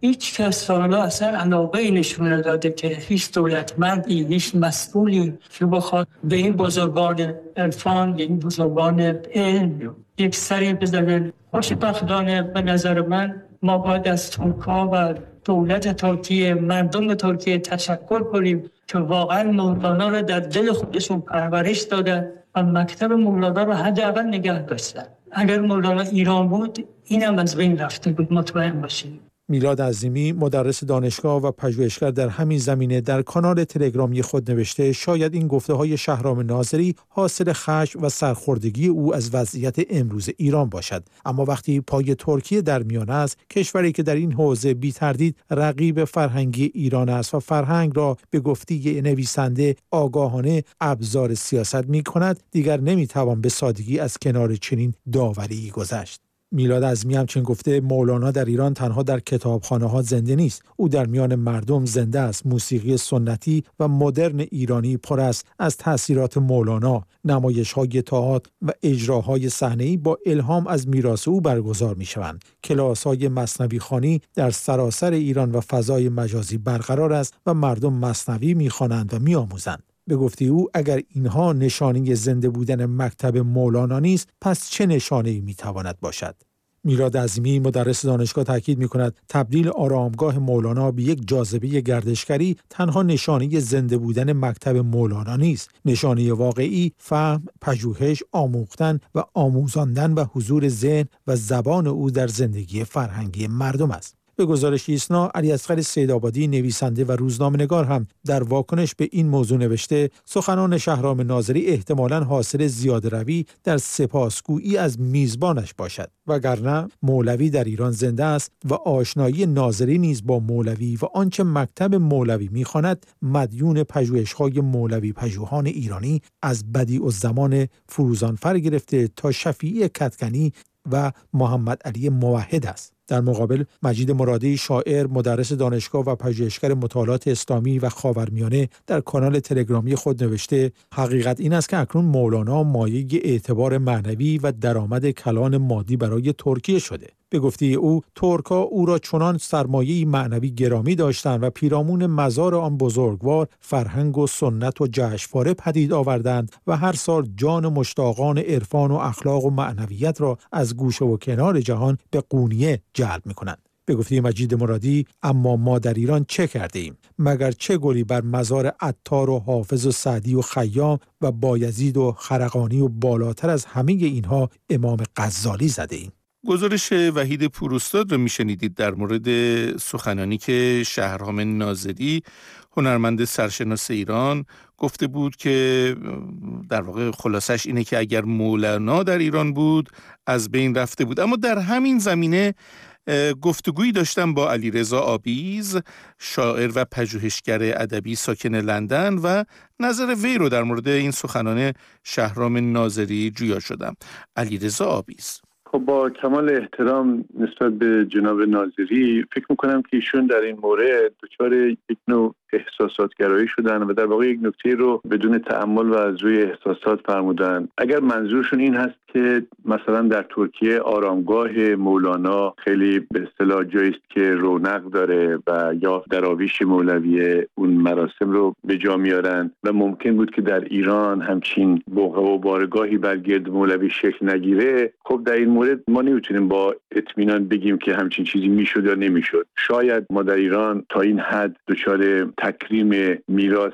هیچ کس حالا اصلا علاقه نشون نداده که هیچ دولتمندی، هیچ مسئولی که بخواد به این بزرگان عرفان، این بزرگان علم یک سری بزنن. خوشبختانه به نظر من ما باید از ترک‌ها و دولت ترکیه، مردم ترکیه تشکر کنیم که واقعا مولانا رو در دل خودشون پرورش دادن و مکتب مولانا رو حداقل نگه داشتن. اگر مولانا ایران بود اینم از بین رفته بود، مطمئن باشید. میلاد عظیمی مدرس دانشگاه و پژوهشگر در همین زمینه در کانال تلگرامی خود نوشته شاید این گفته‌های شهرام ناظری حاصل خشم و سرخوردگی او از وضعیت امروز ایران باشد، اما وقتی پای ترکیه در میان است، کشوری که در این حوزه بی تردید رقیب فرهنگی ایران است و فرهنگ را به گفته نویسنده آگاهانه ابزار سیاست می‌کند، دیگر نمی‌توان به سادگی از کنار چنین داوری گذشت. میلاد عظمی همچنین گفته مولانا در ایران تنها در کتابخانه‌ها زنده نیست، او در میان مردم زنده است. موسیقی سنتی و مدرن ایرانی پر است از تأثیرات مولانا. نمایش‌های تئاتر و اجراهای صحنه‌ای با الهام از میراث او برگزار می‌شوند. کلاس‌های مثنوی خوانی در سراسر ایران و فضای مجازی برقرار است و مردم مثنوی می‌خوانند و می‌آموزند. به گفته او اگر اینها نشانه زنده بودن مکتب مولانا نیست، پس چه نشانه‌ای میتواند باشد؟ میلاد عظیمی مدرس دانشگاه تاکید می‌کند تبدیل آرامگاه مولانا به یک جاذبه گردشگری تنها نشانه زنده بودن مکتب مولانا نیست. نشانه واقعی فهم، پژوهش، آموختن و آموزاندن و حضور ذهن و زبان او در زندگی فرهنگی مردم است. به گزارش ایسنا، علیاصغر سیدآبادی نویسنده و روزنامه‌نگار هم در واکنش به این موضوع نوشته سخنان شهرام ناظری احتمالاً حاصل زیاده‌روی در سپاسگویی از میزبانش باشد، وگرنه مولوی در ایران زنده است و آشنایی ناظری نیز با مولوی و آنچه مکتب مولوی می‌خواند مدیون پژوهش‌های مولوی پژوهان ایرانی از بدیع‌الزمان فروزانفر گرفته تا شفیعی کدکنی و محمد علی موحد است. در مقابل مجید مرادی شاعر، مدرس دانشگاه و پژوهشگر مطالعات اسلامی و خاورمیانه در کانال تلگرامی خود نوشته حقیقت این است که اکنون مولانا مایه اعتبار معنوی و درآمد کلان مادی برای ترکیه شده. به گفته او ترک‌ها او را چنان سرمایه‌ای معنوی گرامی داشتند و پیرامون مزار آن بزرگوار فرهنگ و سنت و جشنواره پدید آوردند و هر سال جان مشتاقان عرفان و اخلاق و معنویت را از گوشه و کنار جهان به قونیه جلب می‌کنند. به گفته مجید مرادی اما ما در ایران چه کرده ایم؟ مگر چه گلی بر مزار عطار و حافظ و سعدی و خیام و بایزید و خرقانی و بالاتر از همه اینها امام غزالی زده ایم؟ گزارش وحید پوراستاد رو میشنیدید در مورد سخنانی که شهرام ناظری هنرمند سرشناس ایران گفته بود که در واقع خلاصش اینه که اگر مولانا در ایران بود از بین رفته بود. اما در همین زمینه گفتگویی داشتم با علیرضا آبیز، شاعر و پژوهشگر ادبی ساکن لندن، و نظر وی رو در مورد این سخنان شهرام ناظری جویا شدم. علیرضا آبیز: خب با کمال احترام نسبت به جناب ناظری فکر میکنم که ایشون در این مورد دچار یک نوع احساساتگرایی شدن و در واقع یک نکته رو بدون تأمل و از روی احساسات فرمودن. اگر منظورشون این هست که مثلا در ترکیه آرامگاه مولانا خیلی به اصطلاح جایی است که رونق داره و یا دراویش مولوی اون مراسم رو به جا میارن و ممکن بود که در ایران همچین بقعه و بارگاهی بر گرد مولوی شکل نگیره، خب در این مورد ما نمیتونیم با اطمینان بگیم که همچین چیزی میشد یا نمیشد. شاید ما در ایران تا این حد دچار تکریم میراث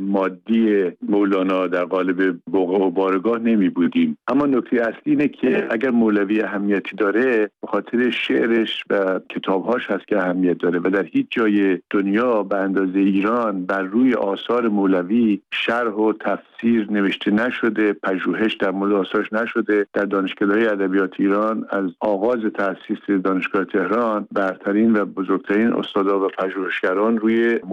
مادی مولانا در قالب بقعه و بارگاه نمی بودیم. اما نکته اصلی اینه که اگر مولوی اهمیتی داره به خاطر شعرش و کتابهاش هست که اهمیت داره و در هیچ جای دنیا به اندازه ایران بر روی آثار مولوی شرح و تفسیر نوشته نشده، پژوهش در مورد آثارش نشده. در دانشکده‌های ادبیات ایران از آغاز تأسیس دانشگاه تهران برترین و بزرگترین استادا و پژوهشگران روی مولانا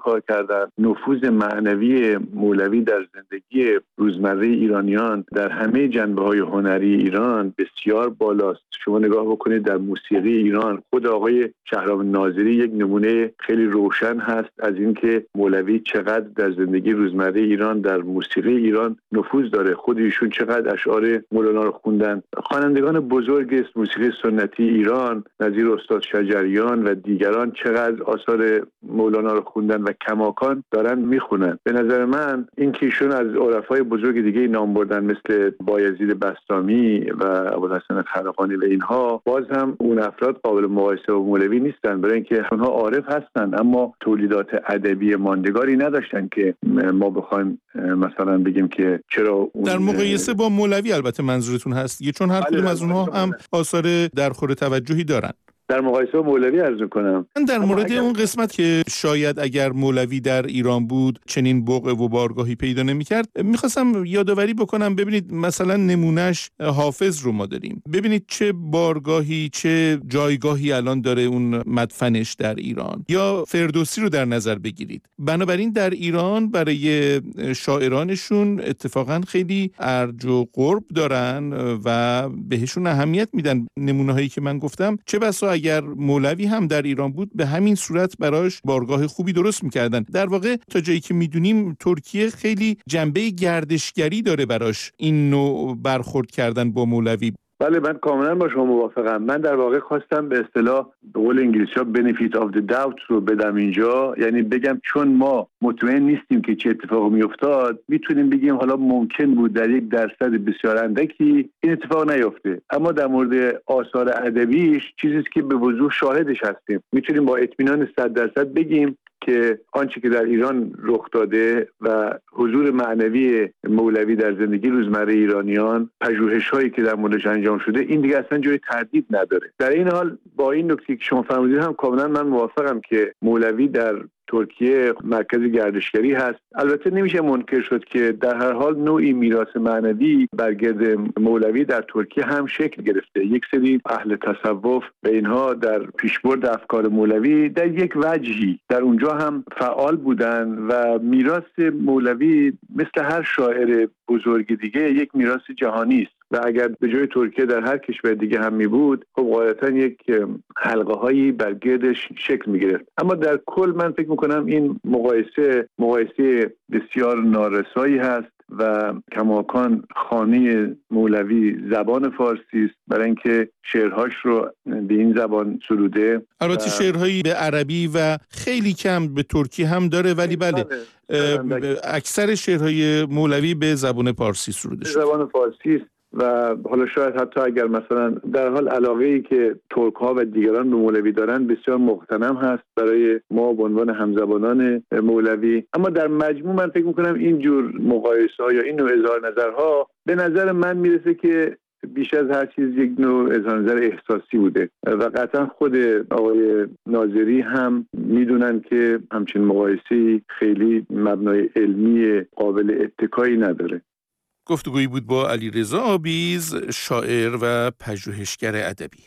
کار کردن. نفوذ معنوی مولوی در زندگی روزمره ایرانیان در همه جنبه‌های هنری ایران بسیار بالاست. شما نگاه بکنید در موسیقی ایران، خود آقای شهرام ناظری یک نمونه خیلی روشن هست از اینکه مولوی چقدر در زندگی روزمره ایران، در موسیقی ایران نفوذ داره. خود ایشون چقدر اشعار مولانا رو خوندن. خوانندگان بزرگ موسیقی سنتی ایران نظیر استاد شجریان و دیگران چقدر آثار مولانا رو خوندن و کماکان دارن میخونن. به نظر من این که ایشون از عرفای بزرگ دیگه نام بردن مثل بایزید بسطامی و ابوالحسن خلقانی و اینها، باز هم اون افراد قابل مقایسه با مولوی نیستن، برای اینکه اونها عارف هستن اما تولیدات ادبی ماندگاری نداشتن که ما بخوایم مثلا بگیم که چرا در مقایسه با مولوی البته منظورتون هست دیگه، چون هر کدوم از اونها هم آثار درخور توجهی دارن. در مقایسه با مولوی عرض کنم من در مورد اگر... اون قسمت که شاید اگر مولوی در ایران بود چنین بوقه و بارگاهی پیدا نمی‌کرد، می‌خواستم یادآوری بکنم. ببینید مثلا نمونهش حافظ رو ما داریم، ببینید چه بارگاهی چه جایگاهی الان داره اون مدفنش در ایران، یا فردوسی رو در نظر بگیرید. بنابراین در ایران برای شاعرانشون اتفاقا خیلی ارج و قرب دارن و بهشون اهمیت میدن. نمونه‌هایی که من گفتم چه بسا اگر مولوی هم در ایران بود به همین صورت براش بارگاه خوبی درست میکردن. در واقع تا جایی که میدونیم ترکیه خیلی جنبه گردشگری داره براش این نوع برخورد کردن با مولوی. بله من کاملا با شما موافقم. من در واقع خواستم به اصطلاح به قول انگلیسی‌ها benefit of the doubt رو بدم اینجا، یعنی بگم چون ما مطمئن نیستیم که چه اتفاقی میافتاد، میتونیم بگیم حالا ممکن بود در یک درصد بسیار اندکی این اتفاق نیفته، اما در مورد آثار ادبیش چیزی که به وضوح شاهدش هستیم، میتونیم با اطمینان صد درصد بگیم که آنچه که در ایران رخ داده و حضور معنوی مولوی در زندگی روزمره ایرانیان، پژوهش‌هایی که در موردش انجام شده، این دیگه اصلا جای تردید نداره. در این حال با این نکته که شما فرمودید هم کاملا من موافقم که مولوی در ترکیه مرکز گردشگری هست. البته نمیشه منکر شد که در هر حال نوعی میراث معنوی برگرد مولوی در ترکیه هم شکل گرفته. یک سری اهل تصوف و اینها در پیشبرد افکار مولوی در یک وجهی در اونجا هم فعال بودن و میراث مولوی مثل هر شاعر بزرگ دیگه یک میراث جهانی است و اگر به جای ترکیه در هر کشور دیگه هم می بود خب غالباً یک حلقه هایی بر گردش شکل می گرفت. اما در کل من فکر میکنم این مقایسه مقایسه بسیار نارسایی هست و کماکان خانه مولوی زبان فارسی است، برای اینکه شعرهاش رو به این زبان سروده. البته و... شعرهایی به عربی و خیلی کم به ترکی هم داره، ولی بله, بله. اکثر شعرهای مولوی به زبان فارسی سروده شده. زبان فارسی است و حالا شاید حتی اگر مثلا در حال علاقه‌ای که ترک ها و دیگران به مولوی دارن بسیار مغتنم هست برای ما به عنوان همزبانان مولوی، اما در مجموع من فکر میکنم این جور مقایسه ها یا این نوع اظهار نظرها به نظر من میرسه که بیش از هر چیز یک نوع اظهار نظر احساسی بوده و قطعا خود آقای ناظری هم میدونن که همچین مقایسه‌ای خیلی مبنای علمی قابل اتکایی نداره. گفتگویی بود با علیرضا آبیز، شاعر و پژوهشگر ادبی.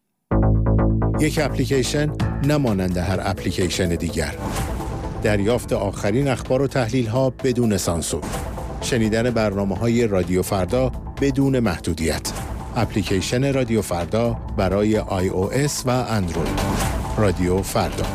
یک اپلیکیشن نمانند هر اپلیکیشن دیگر. دریافت آخرین اخبار و تحلیل‌ها بدون سانسور. شنیدن برنامه‌های رادیو فردا بدون محدودیت. اپلیکیشن رادیو فردا برای آی او اس و اندروید. رادیو فردا.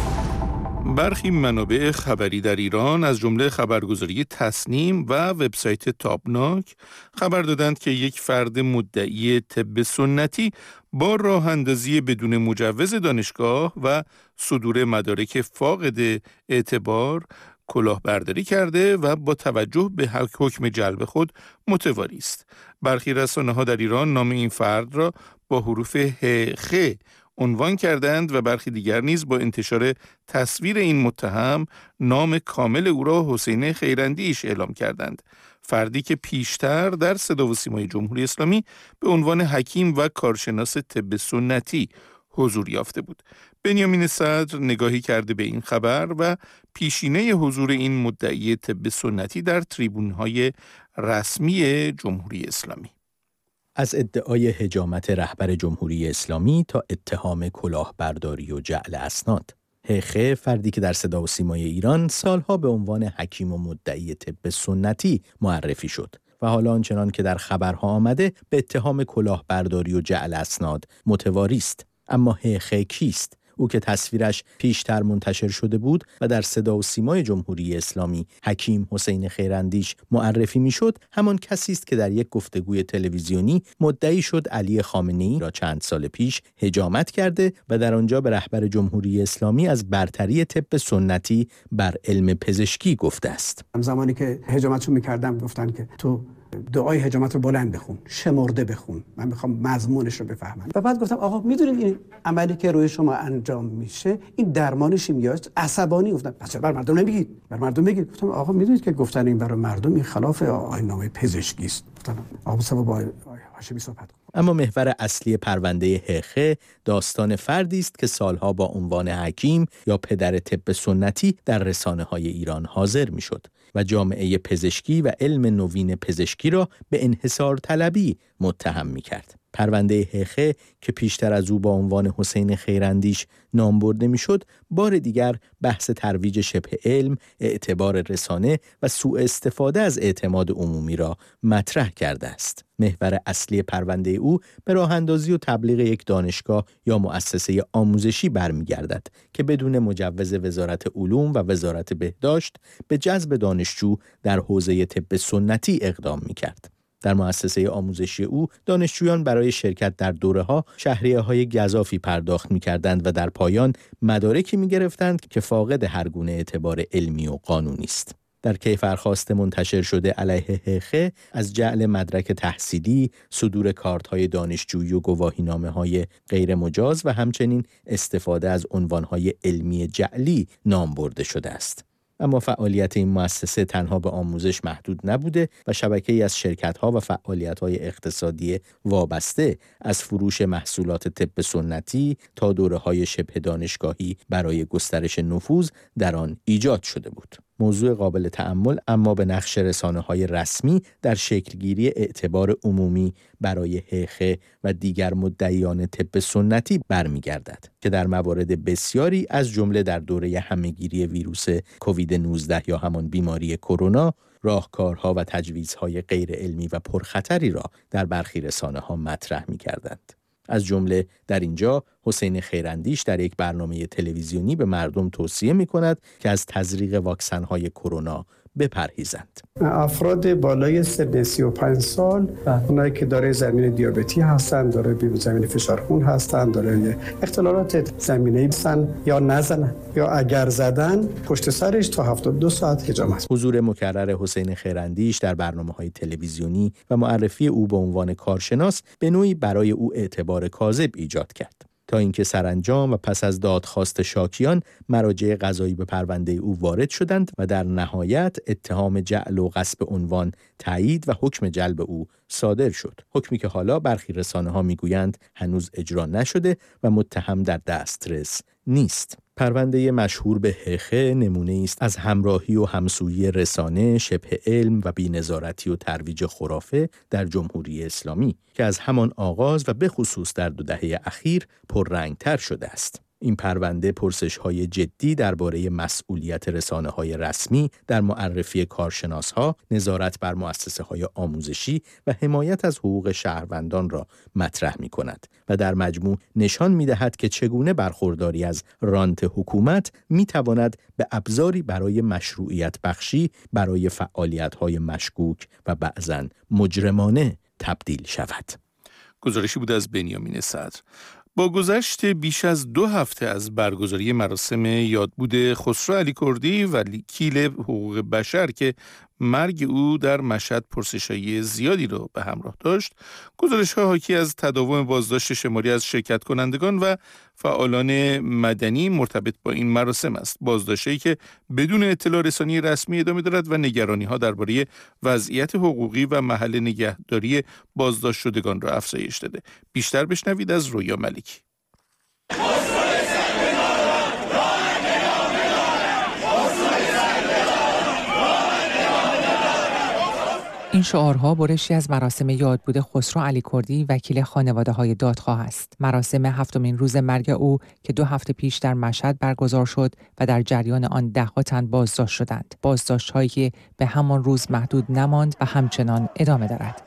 برخی منابع خبری در ایران از جمله خبرگزاری تصنیم و وبسایت تابناک خبر دادند که یک فرد مدعی طب سنتی با راه اندازی بدون مجوز دانشگاه و صدور مدارک فاقد اعتبار کلاهبرداری کرده و با توجه به حکم جلب خود متواری است. برخی رسانه‌ها در ایران نام این فرد را با حروف ه خ عنوان کردند و برخی دیگر نیز با انتشار تصویر این متهم نام کامل او را حسین خیراندیش اعلام کردند. فردی که پیشتر در صدا و سیمای جمهوری اسلامی به عنوان حکیم و کارشناس طب سنتی حضور یافته بود. بنیامین صدر نگاهی کرده به این خبر و پیشینه حضور این مدعی طب سنتی در تریبون‌های رسمی جمهوری اسلامی. از ادعای حجامت رهبر جمهوری اسلامی تا اتهام کلاهبرداری و جعل اسناد. هخه، فردی که در صدا و سیمای ایران سالها به عنوان حکیم و مدعی طب سنتی معرفی شد و حالا آنچنان که در خبرها آمده به اتهام کلاهبرداری و جعل اسناد متواری است. اما هخه کیست؟ او که تصویرش پیشتر منتشر شده بود و در صدا و سیمای جمهوری اسلامی حکیم حسین خیراندیش معرفی میشد، همان کسی است که در یک گفتگوی تلویزیونی مدعی شد علی خامنه‌ای را چند سال پیش حجامت کرده و در آنجا به رهبر جمهوری اسلامی از برتری طب سنتی بر علم پزشکی گفته است. زمانی که حجامتشو می‌کردم گفتن که تو دعای حجامت رو بلند بخون، شمرده بخون، من میخوام مضمونش رو بفهمم. و بعد گفتم آقا میدونید این عملی که روی شما انجام میشه این درمان شیمیایی است. عصبانی گفتم پس بر مردم نمیگید، بر مردم بگید. گفتم آقا میدونید که گفتن این برای مردم این خلاف آیین‌نامه پزشکی است. گفتم آقا صاحب با هاشمی صحبت کن. اما محور اصلی پرونده هخه داستان فردی است که سالها با عنوان حکیم یا پدر طب سنتی در رسانه‌های ایران حاضر میشد و جامعه پزشکی و علم نوین پزشکی را به انحصار طلبی متهم می‌کرد. پرونده هخه که پیشتر از او با عنوان حسین خیراندیش نام برده میشد، بار دیگر بحث ترویج شبه علم، اعتبار رسانه و سوء استفاده از اعتماد عمومی را مطرح کرده است. محور اصلی پرونده او به راه اندازی و تبلیغ یک دانشگاه یا مؤسسه آموزشی برمیگردد که بدون مجوز وزارت علوم و وزارت بهداشت به جذب دانشجو در حوزه طب سنتی اقدام می‌کرد. در مؤسسه آموزشی او دانشجویان برای شرکت در دوره‌ها شهریه‌های گزافی پرداخت می‌کردند و در پایان مدارکی می‌گرفتند که فاقد هر گونه اعتبار علمی و قانونی است. در کیفرخواست منتشر شده علیه هخه از جعل مدرک تحصیلی، صدور کارت‌های دانشجویی و گواهینامه‌های غیر مجاز و همچنین استفاده از عنوان‌های علمی جعلی نام برده شده است. اما فعالیت این مؤسسه تنها به آموزش محدود نبوده و شبکه‌ای از شرکت‌ها و فعالیت‌های اقتصادی وابسته از فروش محصولات طب سنتی تا دوره‌های شبه دانشگاهی برای گسترش نفوذ در آن ایجاد شده بود. موضوع قابل تأمل اما به نقش رسانه‌های رسمی در شکلگیری اعتبار عمومی برای هخه و دیگر مدعیان طب سنتی برمیگردد که در موارد بسیاری از جمله در دوره همه‌گیری ویروس کووید نوزده یا همان بیماری کرونا، راهکارها و تجویزهای غیر علمی و پرخطری را در برخی رسانه‌ها مطرح می‌کردند. از جمله در اینجا حسین خیراندیش در یک برنامه تلویزیونی به مردم توصیه می‌کند که از تزریق واکسن‌های کرونا بپرهیزند. افراد بالای سن سی و پنج سال، اونایی که دارای زمینه دیابتی هستند، دارای زمینه فشار خون هستند، دارای اختلالات زمینه‌ای هستند یا نزنن یا اگر زدن پشت سرش تا هفتاد و دو ساعت حجامت. حضور مکرر حسین خیراندیش در برنامه‌های تلویزیونی و معرفی او به عنوان کارشناس به نوعی برای او اعتبار کاذب ایجاد کرد. تا اینکه سرانجام و پس از دادخواست شاکیان مراجع قضایی به پرونده او وارد شدند و در نهایت اتهام جعل و غصب عنوان تایید و حکم جلب او صادر شد. حکمی که حالا برخی رسانه‌ها میگویند هنوز اجرا نشده و متهم در دسترس نیست. پرونده مشهور به هخه نمونه است از همراهی و همسویی رسانه، شبه علم و بی‌نظارتی و ترویج خرافه در جمهوری اسلامی که از همان آغاز و به خصوص در دو دهه اخیر پررنگتر شده است. این پرونده پرسش‌های جدی درباره مسئولیت رسانه‌های رسمی در معرفی کارشناس‌ها، نظارت بر مؤسسه‌های آموزشی و حمایت از حقوق شهروندان را مطرح می‌کند و در مجموع نشان می‌دهد که چگونه برخورداری از رانت حکومت می‌تواند به ابزاری برای مشروعیت بخشی برای فعالیت‌های مشکوک و بعضاً مجرمانه تبدیل شود. گزارشی بود از بنیامین صدر. با گذشت بیش از دو هفته از برگزاری مراسم یادبود خسرو علیکردی وکیل حقوق بشر که مرگ او در مشهد پرسش‌های زیادی را به همراه داشت، گزارش‌ها حاکی از تداوم بازداشت شماری از شرکت کنندگان و فعالان مدنی مرتبط با این مراسم است. بازداشتی که بدون اطلاع رسانی رسمی ادامه دارد و نگرانی‌ها درباره وضعیت حقوقی و محل نگهداری بازداشت شدگان را افزایش داده. بیشتر بشنوید از رویا ملکی. این شعارها برشی از مراسم یادبود خسرو علیکردی وکیل خانواده‌های دادخواه است. مراسم هفتمین روز مرگ او که دو هفته پیش در مشهد برگزار شد و در جریان آن ده‌ها تن بازداشت شدند. بازداشت‌هایی که به همان روز محدود نماند و همچنان ادامه دارد.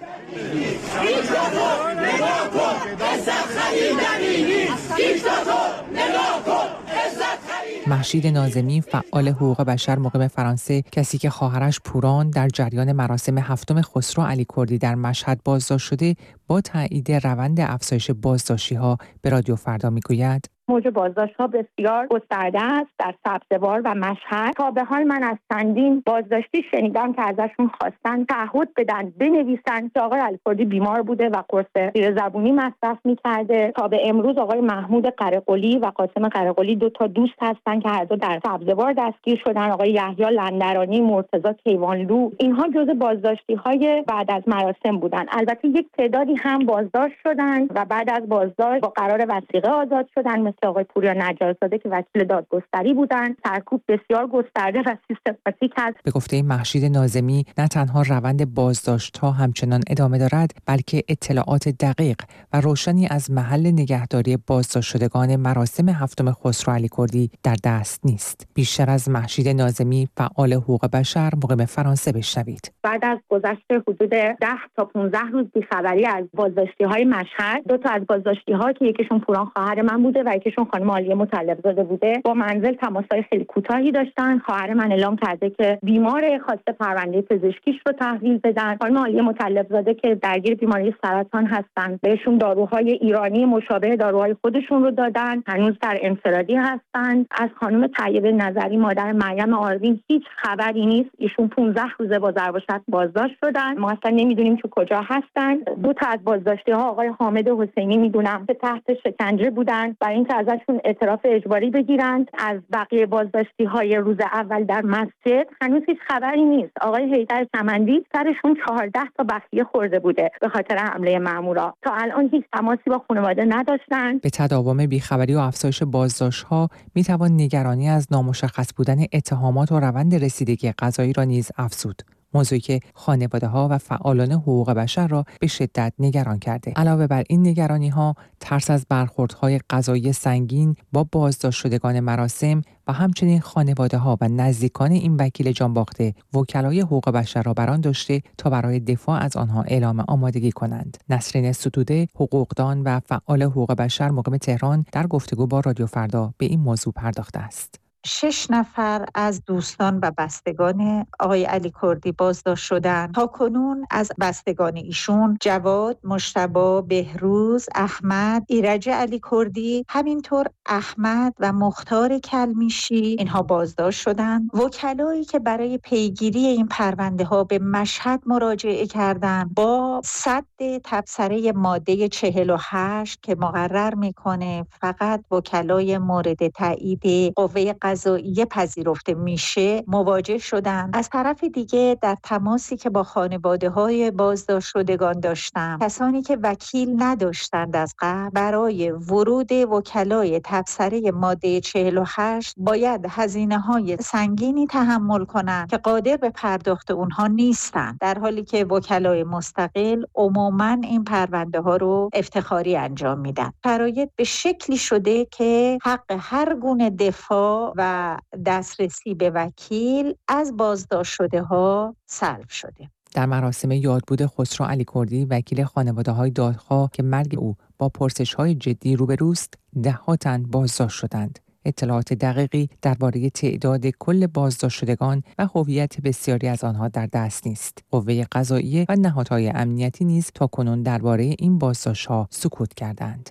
مهشید ناظمی فعال حقوق بشر مقیم فرانسه، کسی که خواهرش پوران در جریان مراسم هفتم خسرو علیکردی در مشهد بازداشت شده، با تایید روند افزایش بازداشتی‌ها به رادیو فردا میگوید: موج بازداشت‌ها بسیار گسترده است در سبزوار و مشهد. تا به حال من از چندین بازداشتی شنیدم که ازشون خواستن تعهد بدن بنویسن که آقای علیکردی بیمار بوده و قرص زیرزبونی مصرف می‌کرده. تا به امروز آقای محمود قره‌قلی و قاسم قره‌قلی دو تا دوست هستن که هر دو در سبزوار دستگیر شدن. آقای یحیی لندرانی، مرتضی کیوانلو، اینها جزء بازداشتی‌های بعد از مراسم بودن. البته یک تعدادی هم بازداشت شدن و بعد از بازداشت با قرار وثیقه آزاد شدن، مثل آقای پوریا نجارزاده که وکیل دادگستری بودند. سرکوب بسیار گسترده و سیستماتیک است. به گفته مهشید ناظمی، نه تنها روند بازداشت‌ها همچنان ادامه دارد، بلکه اطلاعات دقیق و روشنی از محل نگهداری بازداشت شدگان مراسم هفتم خسرو علیکردی در دست نیست. بیشتر از مهشید ناظمی فعال حقوق بشر مقیم فرانسه بشنوید. بعد از گذشت حدود ده تا پانزده روز بی‌خبری از بازداشتی‌های مشهد، دو تا از بازداشتی‌ها که یکیشون پوران خواهر من بوده و یکیشون خانم عالیه مطلب زاده بوده، با منزل تماس‌های خیلی کوتاهی داشتن. خواهر من اعلام کرده که بیمار، خواسته پرونده پزشکیش رو تحویل بدن. خانم عالیه مطلب زاده که درگیر بیماری سرطان هستن، بهشون داروهای ایرانی مشابه داروهای خودشون رو دادن، هنوز در انفرادی هستن. از خانم طیبه نظری مادر مریم آروین هیچ خبری نیست. ایشون پانزده روزه با ضرب و شتم بازداشت شدن. ما اصلا نمیدونیم که کجا هستن. دو تا از بازداشتی‌ها آقای حامد حسینی میدونم که تحت شکنجه بودن برای اینکه ازشون اعتراف اجباری بگیرند. از بقیه بازداشتی‌های روز اول در مسجد هنوز هیچ خبری نیست. آقای حیدر سمندی سرشون چهارده تا بخیه خورده بوده به خاطر حمله مامورا. تا الان هیچ تماسی با خانواده نداشتن. به تداوم بیخبری و افزایش بازداشت‌ها میتوان نگرانی از نامشخص بودن اتهامات و روند رسیدگی قضایی را نیز افزود. موضوعی که خانواده‌ها و فعالان حقوق بشر را به شدت نگران کرده. علاوه بر این نگرانی‌ها، ترس از برخوردهای قضایی سنگین با بازداشت شدگان مراسم و همچنین خانواده‌ها و نزدیکان این وکیل جانباخته وکلای حقوق بشر را بران داشته تا برای دفاع از آنها اعلام آمادگی کنند. نسرین ستوده، حقوقدان و فعال حقوق بشر مقیم تهران، در گفتگو با رادیو فردا به این موضوع پرداخته است. شش نفر از دوستان و بستگان آقای علیکردی بازداشت شدند. تا کنون از بستگان ایشون جواد، مجتبی، بهروز، احمد، ایرج علیکردی، همینطور احمد و مختار کلمیشی اینها بازداشت شدند. وکلایی که برای پیگیری این پرونده ها به مشهد مراجعه کردند با صد تبصره ماده چهل و هشت که مقرر میکنه فقط وکلای مورد تایید قوه قضاییه پذیرفته میشه مواجه شدن. از طرف دیگه در تماسی که با خانواده‌های بازداشت شدگان داشتم، کسانی که وکیل نداشتند از قبل، برای ورود وکلای تبصره ماده چهل و هشت باید هزینه‌های سنگینی تحمل کنند که قادر به پرداخت اونها نیستند، در حالی که وکلای مستقل عموماً این پرونده ها رو افتخاری انجام میدن. شرایط به شکلی شده که حق هر گونه دفاع و دسترسی به وکیل از بازداشت شده ها سلب شده. در مراسم یادبود خسرو علیکردی، وکیل خانواده‌های دادخواه که مرگ او با پرسش‌های جدی روبروست، ده‌ها تن بازداشت شدند. اطلاعات دقیقی درباره تعداد کل بازداشت شدگان و هویت بسیاری از آنها در دست نیست. قوه قضاییه و نهادهای امنیتی نیز تاکنون درباره این بازداشت‌ها سکوت کردند.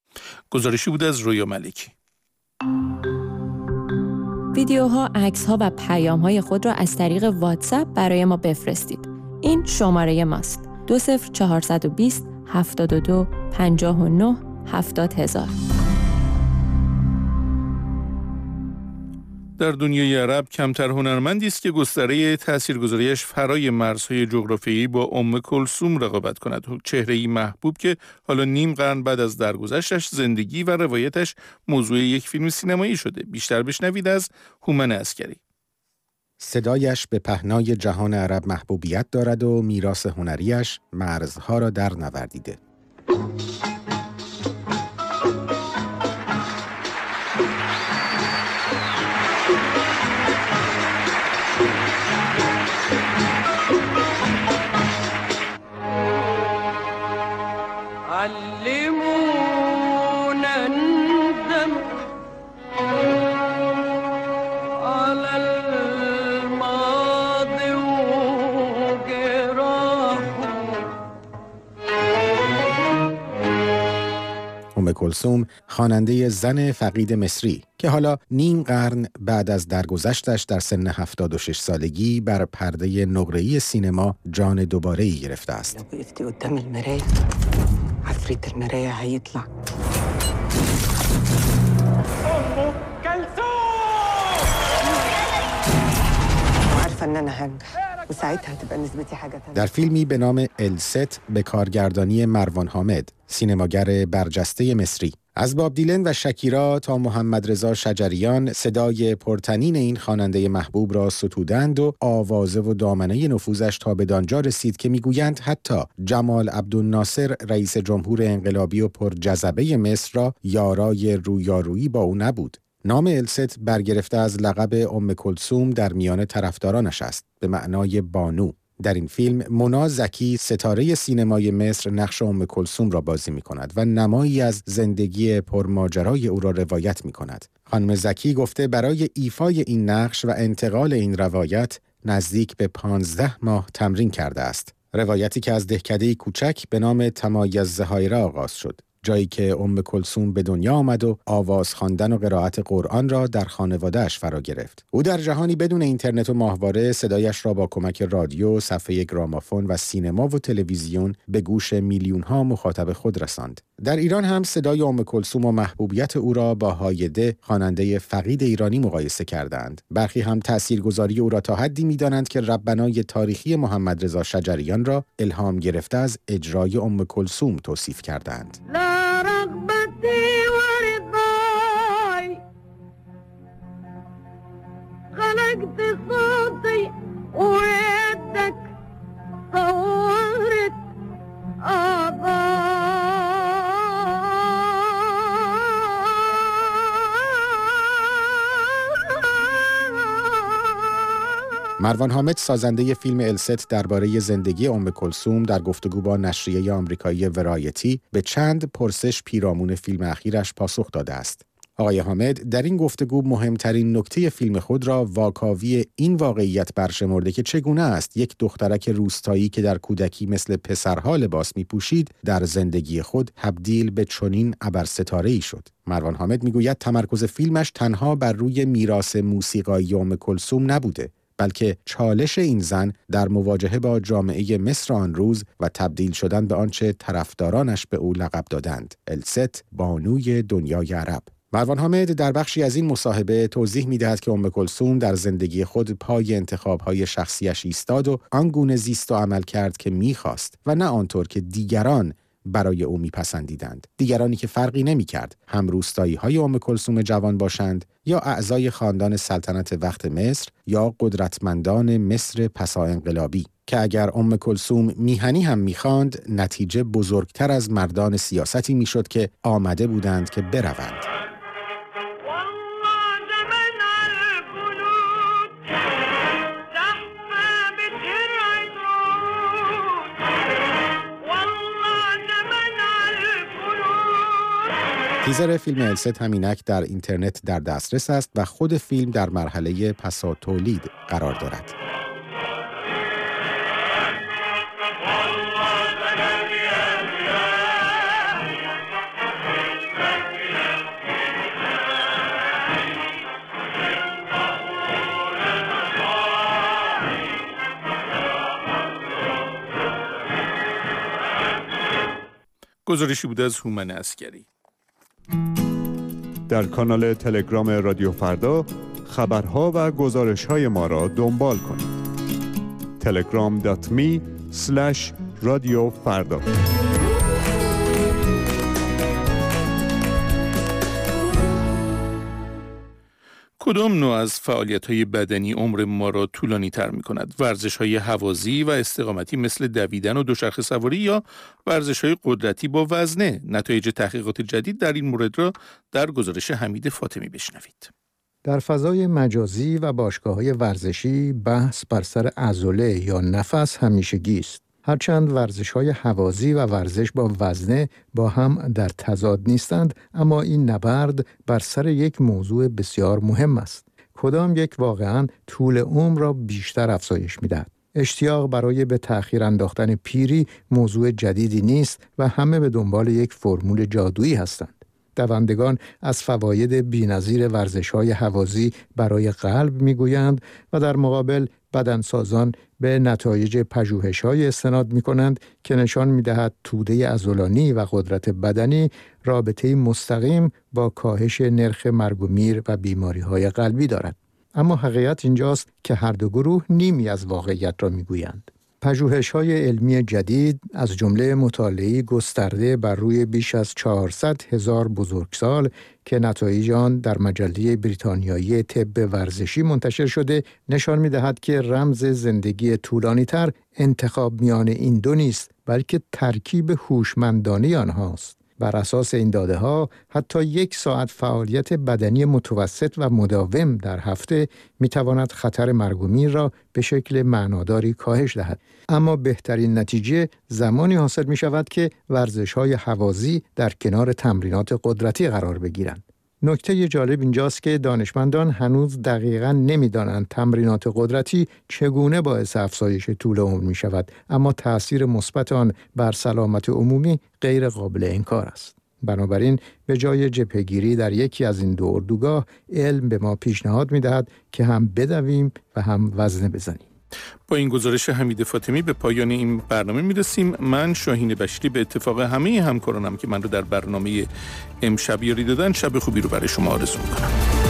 گزارشی بود از رویا ملکی. ویدیوها، عکس‌ها و پیام‌های خود را از طریق واتساپ برای ما بفرستید. این شماره ماست: دو صفر چهارصد و بیست هفتاد و دو پنجاه و نه هفتاد هزار. در دنیای عرب کمتر هنرمندی است که گستره تاثیرگذاریش فرای مرزهای جغرافیایی با ام کلثوم رقابت کند. چهره‌ای محبوب که حالا نیم قرن بعد از درگذشتش زندگی و روایتش موضوع یک فیلم سینمایی شده. بیشتر بشنوید از هومن عسکری. صدایش به پهنای جهان عرب محبوبیت دارد و میراث هنریش مرزها را در نوردیده. ام کلثوم خواننده زن فقید مصری که حالا نیم قرن بعد از درگذشتش در سن هفتاد و شش سالگی بر پرده نقره‌ای سینما جان دوباره‌ای گرفته است. وقفتی قدام المراية عفريت المراية هيطلع. عارفة ان انا هنجح وساعتها هتبقى نسبتي حاجة تانية. در فیلمی به نام الست به کارگردانی مروان حامد، سینماگر برجسته مصری، از باب دیلن و شکیرا تا محمد رضا شجریان صدای پرتنین این خواننده محبوب را ستودند و آوازه و دامنه نفوذش تا به دانجا رسید که میگویند حتی جمال عبدالناصر رئیس جمهور انقلابی و پرجذبه مصر را یارای رویارویی با او نبود. نام الست برگرفته از لقب ام کلثوم در میان طرفدارانش است، به معنای بانو. در این فیلم مونا زکی ستاره سینمای مصر نقش ام کلثوم را بازی می کند و نمایی از زندگی پرماجرای او را روایت می کند. خانم زکی گفته برای ایفای این نقش و انتقال این روایت نزدیک به پانزده ماه تمرین کرده است. روایتی که از دهکده کوچک به نام تمایز زهایره آغاز شد، جایی که ام کلثوم به دنیا آمد و آواز خواندن و قرائت قرآن را در خانواده‌اش فرا گرفت. او در جهانی بدون اینترنت و ماهواره صدایش را با کمک رادیو، صفحه گرامافون و سینما و تلویزیون به گوش میلیون‌ها مخاطب خود رساند. در ایران هم صدای ام کلثوم و محبوبیت او را با هایده، خواننده فقید ایرانی، مقایسه کردند. برخی هم تاثیرگذاری او را تا حدی می‌دانند که ربنای تاریخی محمد رضا شجریان را الهام گرفته از اجرای ام کلثوم توصیف کردند. رغبتي ورضاي خلقت صوتي ويدك صورت أعضاي. مروان حامد سازنده فیلم الست درباره زندگی ام کلثوم در گفتگو با نشریه آمریکایی ورایتی به چند پرسش پیرامون فیلم اخیرش پاسخ داده است. آقای حامد در این گفتگو مهمترین نکته فیلم خود را واکاوی این واقعیت برشمرده که چگونه است یک دخترک روستایی که در کودکی مثل پسرها لباس می‌پوشید در زندگی خود تبدیل به چنین ابرستاره‌ای شد. مروان حامد میگوید تمرکز فیلمش تنها بر روی میراث موسیقایی ام کلثوم نبوده، بلکه چالش این زن در مواجهه با جامعه مصر آن روز و تبدیل شدن به آنچه طرفدارانش به او لقب دادند، الست، بانوی دنیای عرب. مروان حامد در بخشی از این مصاحبه توضیح می‌دهد که ام کلثوم در زندگی خود پای انتخاب‌های شخصیش ایستاد و آنگونه زیست و عمل کرد که می‌خواست و نه آنطور که دیگران برای او میپسندیدند. دیگرانی که فرقی نمی‌کرد هم روستایی‌های ام کلثوم جوان باشند یا اعضای خاندان سلطنت وقت مصر یا قدرتمندان مصر پسا انقلابی، که اگر ام کلثوم میهنی هم می‌خواند نتیجه بزرگتر از مردان سیاستی میشد که آمده بودند که بروند. تیزر فیلم الست همینک در اینترنت در دسترس است و خود فیلم در مرحله پسا تولید قرار دارد. گزارشی بود از هومن عسکری. در کانال تلگرام رادیو فردا خبرها و گزارش‌های ما را دنبال کنید. تلگرام دات می اسلش رادیو فردا. کدام نوع از فعالیت‌های بدنی عمر ما را طولانی تر می‌کند؟ ورزش‌های هوازی و استقامتی مثل دویدن و دوچرخه سواری یا ورزش‌های قدرتی با وزنه؟ نتایج تحقیقات جدید در این مورد را در گزارش حمید فاطمی بشنوید. در فضای مجازی و باشگاه‌های ورزشی بحث بر سر عضله یا نفس همیشگی است. هرچند ورزش‌های هوازی و ورزش با وزنه با هم در تضاد نیستند، اما این نبرد بر سر یک موضوع بسیار مهم است. کدام یک واقعاً طول عمر را بیشتر افزایش می‌دهد؟ اشتیاق برای به تأخیر انداختن پیری موضوع جدیدی نیست و همه به دنبال یک فرمول جادویی هستند. دوندگان از فواید بی‌نظیر ورزش‌های هوازی برای قلب می‌گویند و در مقابل بدنسازان به نتایج پژوهش‌های استناد می‌کنند که نشان می‌دهد توده عضلانی و قدرت بدنی رابطه‌ای مستقیم با کاهش نرخ مرگ و میر و بیماری‌های قلبی دارد. اما حقیقت اینجاست که هر دو گروه نیمی از واقعیت را می‌گویند. پژوهش‌های علمی جدید از جمله مطالعه‌ای گسترده بر روی بیش از چهارصد هزار بزرگسال که نتایج آن در مجله بریتانیایی طب ورزشی منتشر شده نشان می‌دهد که رمز زندگی طولانی‌تر انتخاب میان این دو نیست، بلکه ترکیب هوشمندانه آنهاست. بر اساس این داده‌ها حتی یک ساعت فعالیت بدنی متوسط و مداوم در هفته می‌تواند خطر مرگ و میر را به شکل معناداری کاهش دهد. اما بهترین نتیجه زمانی حاصل می‌شود که ورزش‌های هوازی در کنار تمرینات قدرتی قرار بگیرند. نکته جالب اینجاست که دانشمندان هنوز دقیقاً نمی‌دانند تمرینات قدرتی چگونه باعث افزایش طول عمر می‌شود، اما تأثیر مثبت آن بر سلامت عمومی غیر قابل انکار است. بنابراین به جای جبهه‌گیری در یکی از این دو اردوگاه، علم به ما پیشنهاد می‌دهد که هم بدویم و هم وزنه بزنیم. با این گزارش حمید فاطمی به پایان این برنامه میرسیم. من شاهین بشری به اتفاق همه همکارانم که من رو در برنامه امشب یاری دادن شب خوبی رو برای شما آرزو می‌کنم.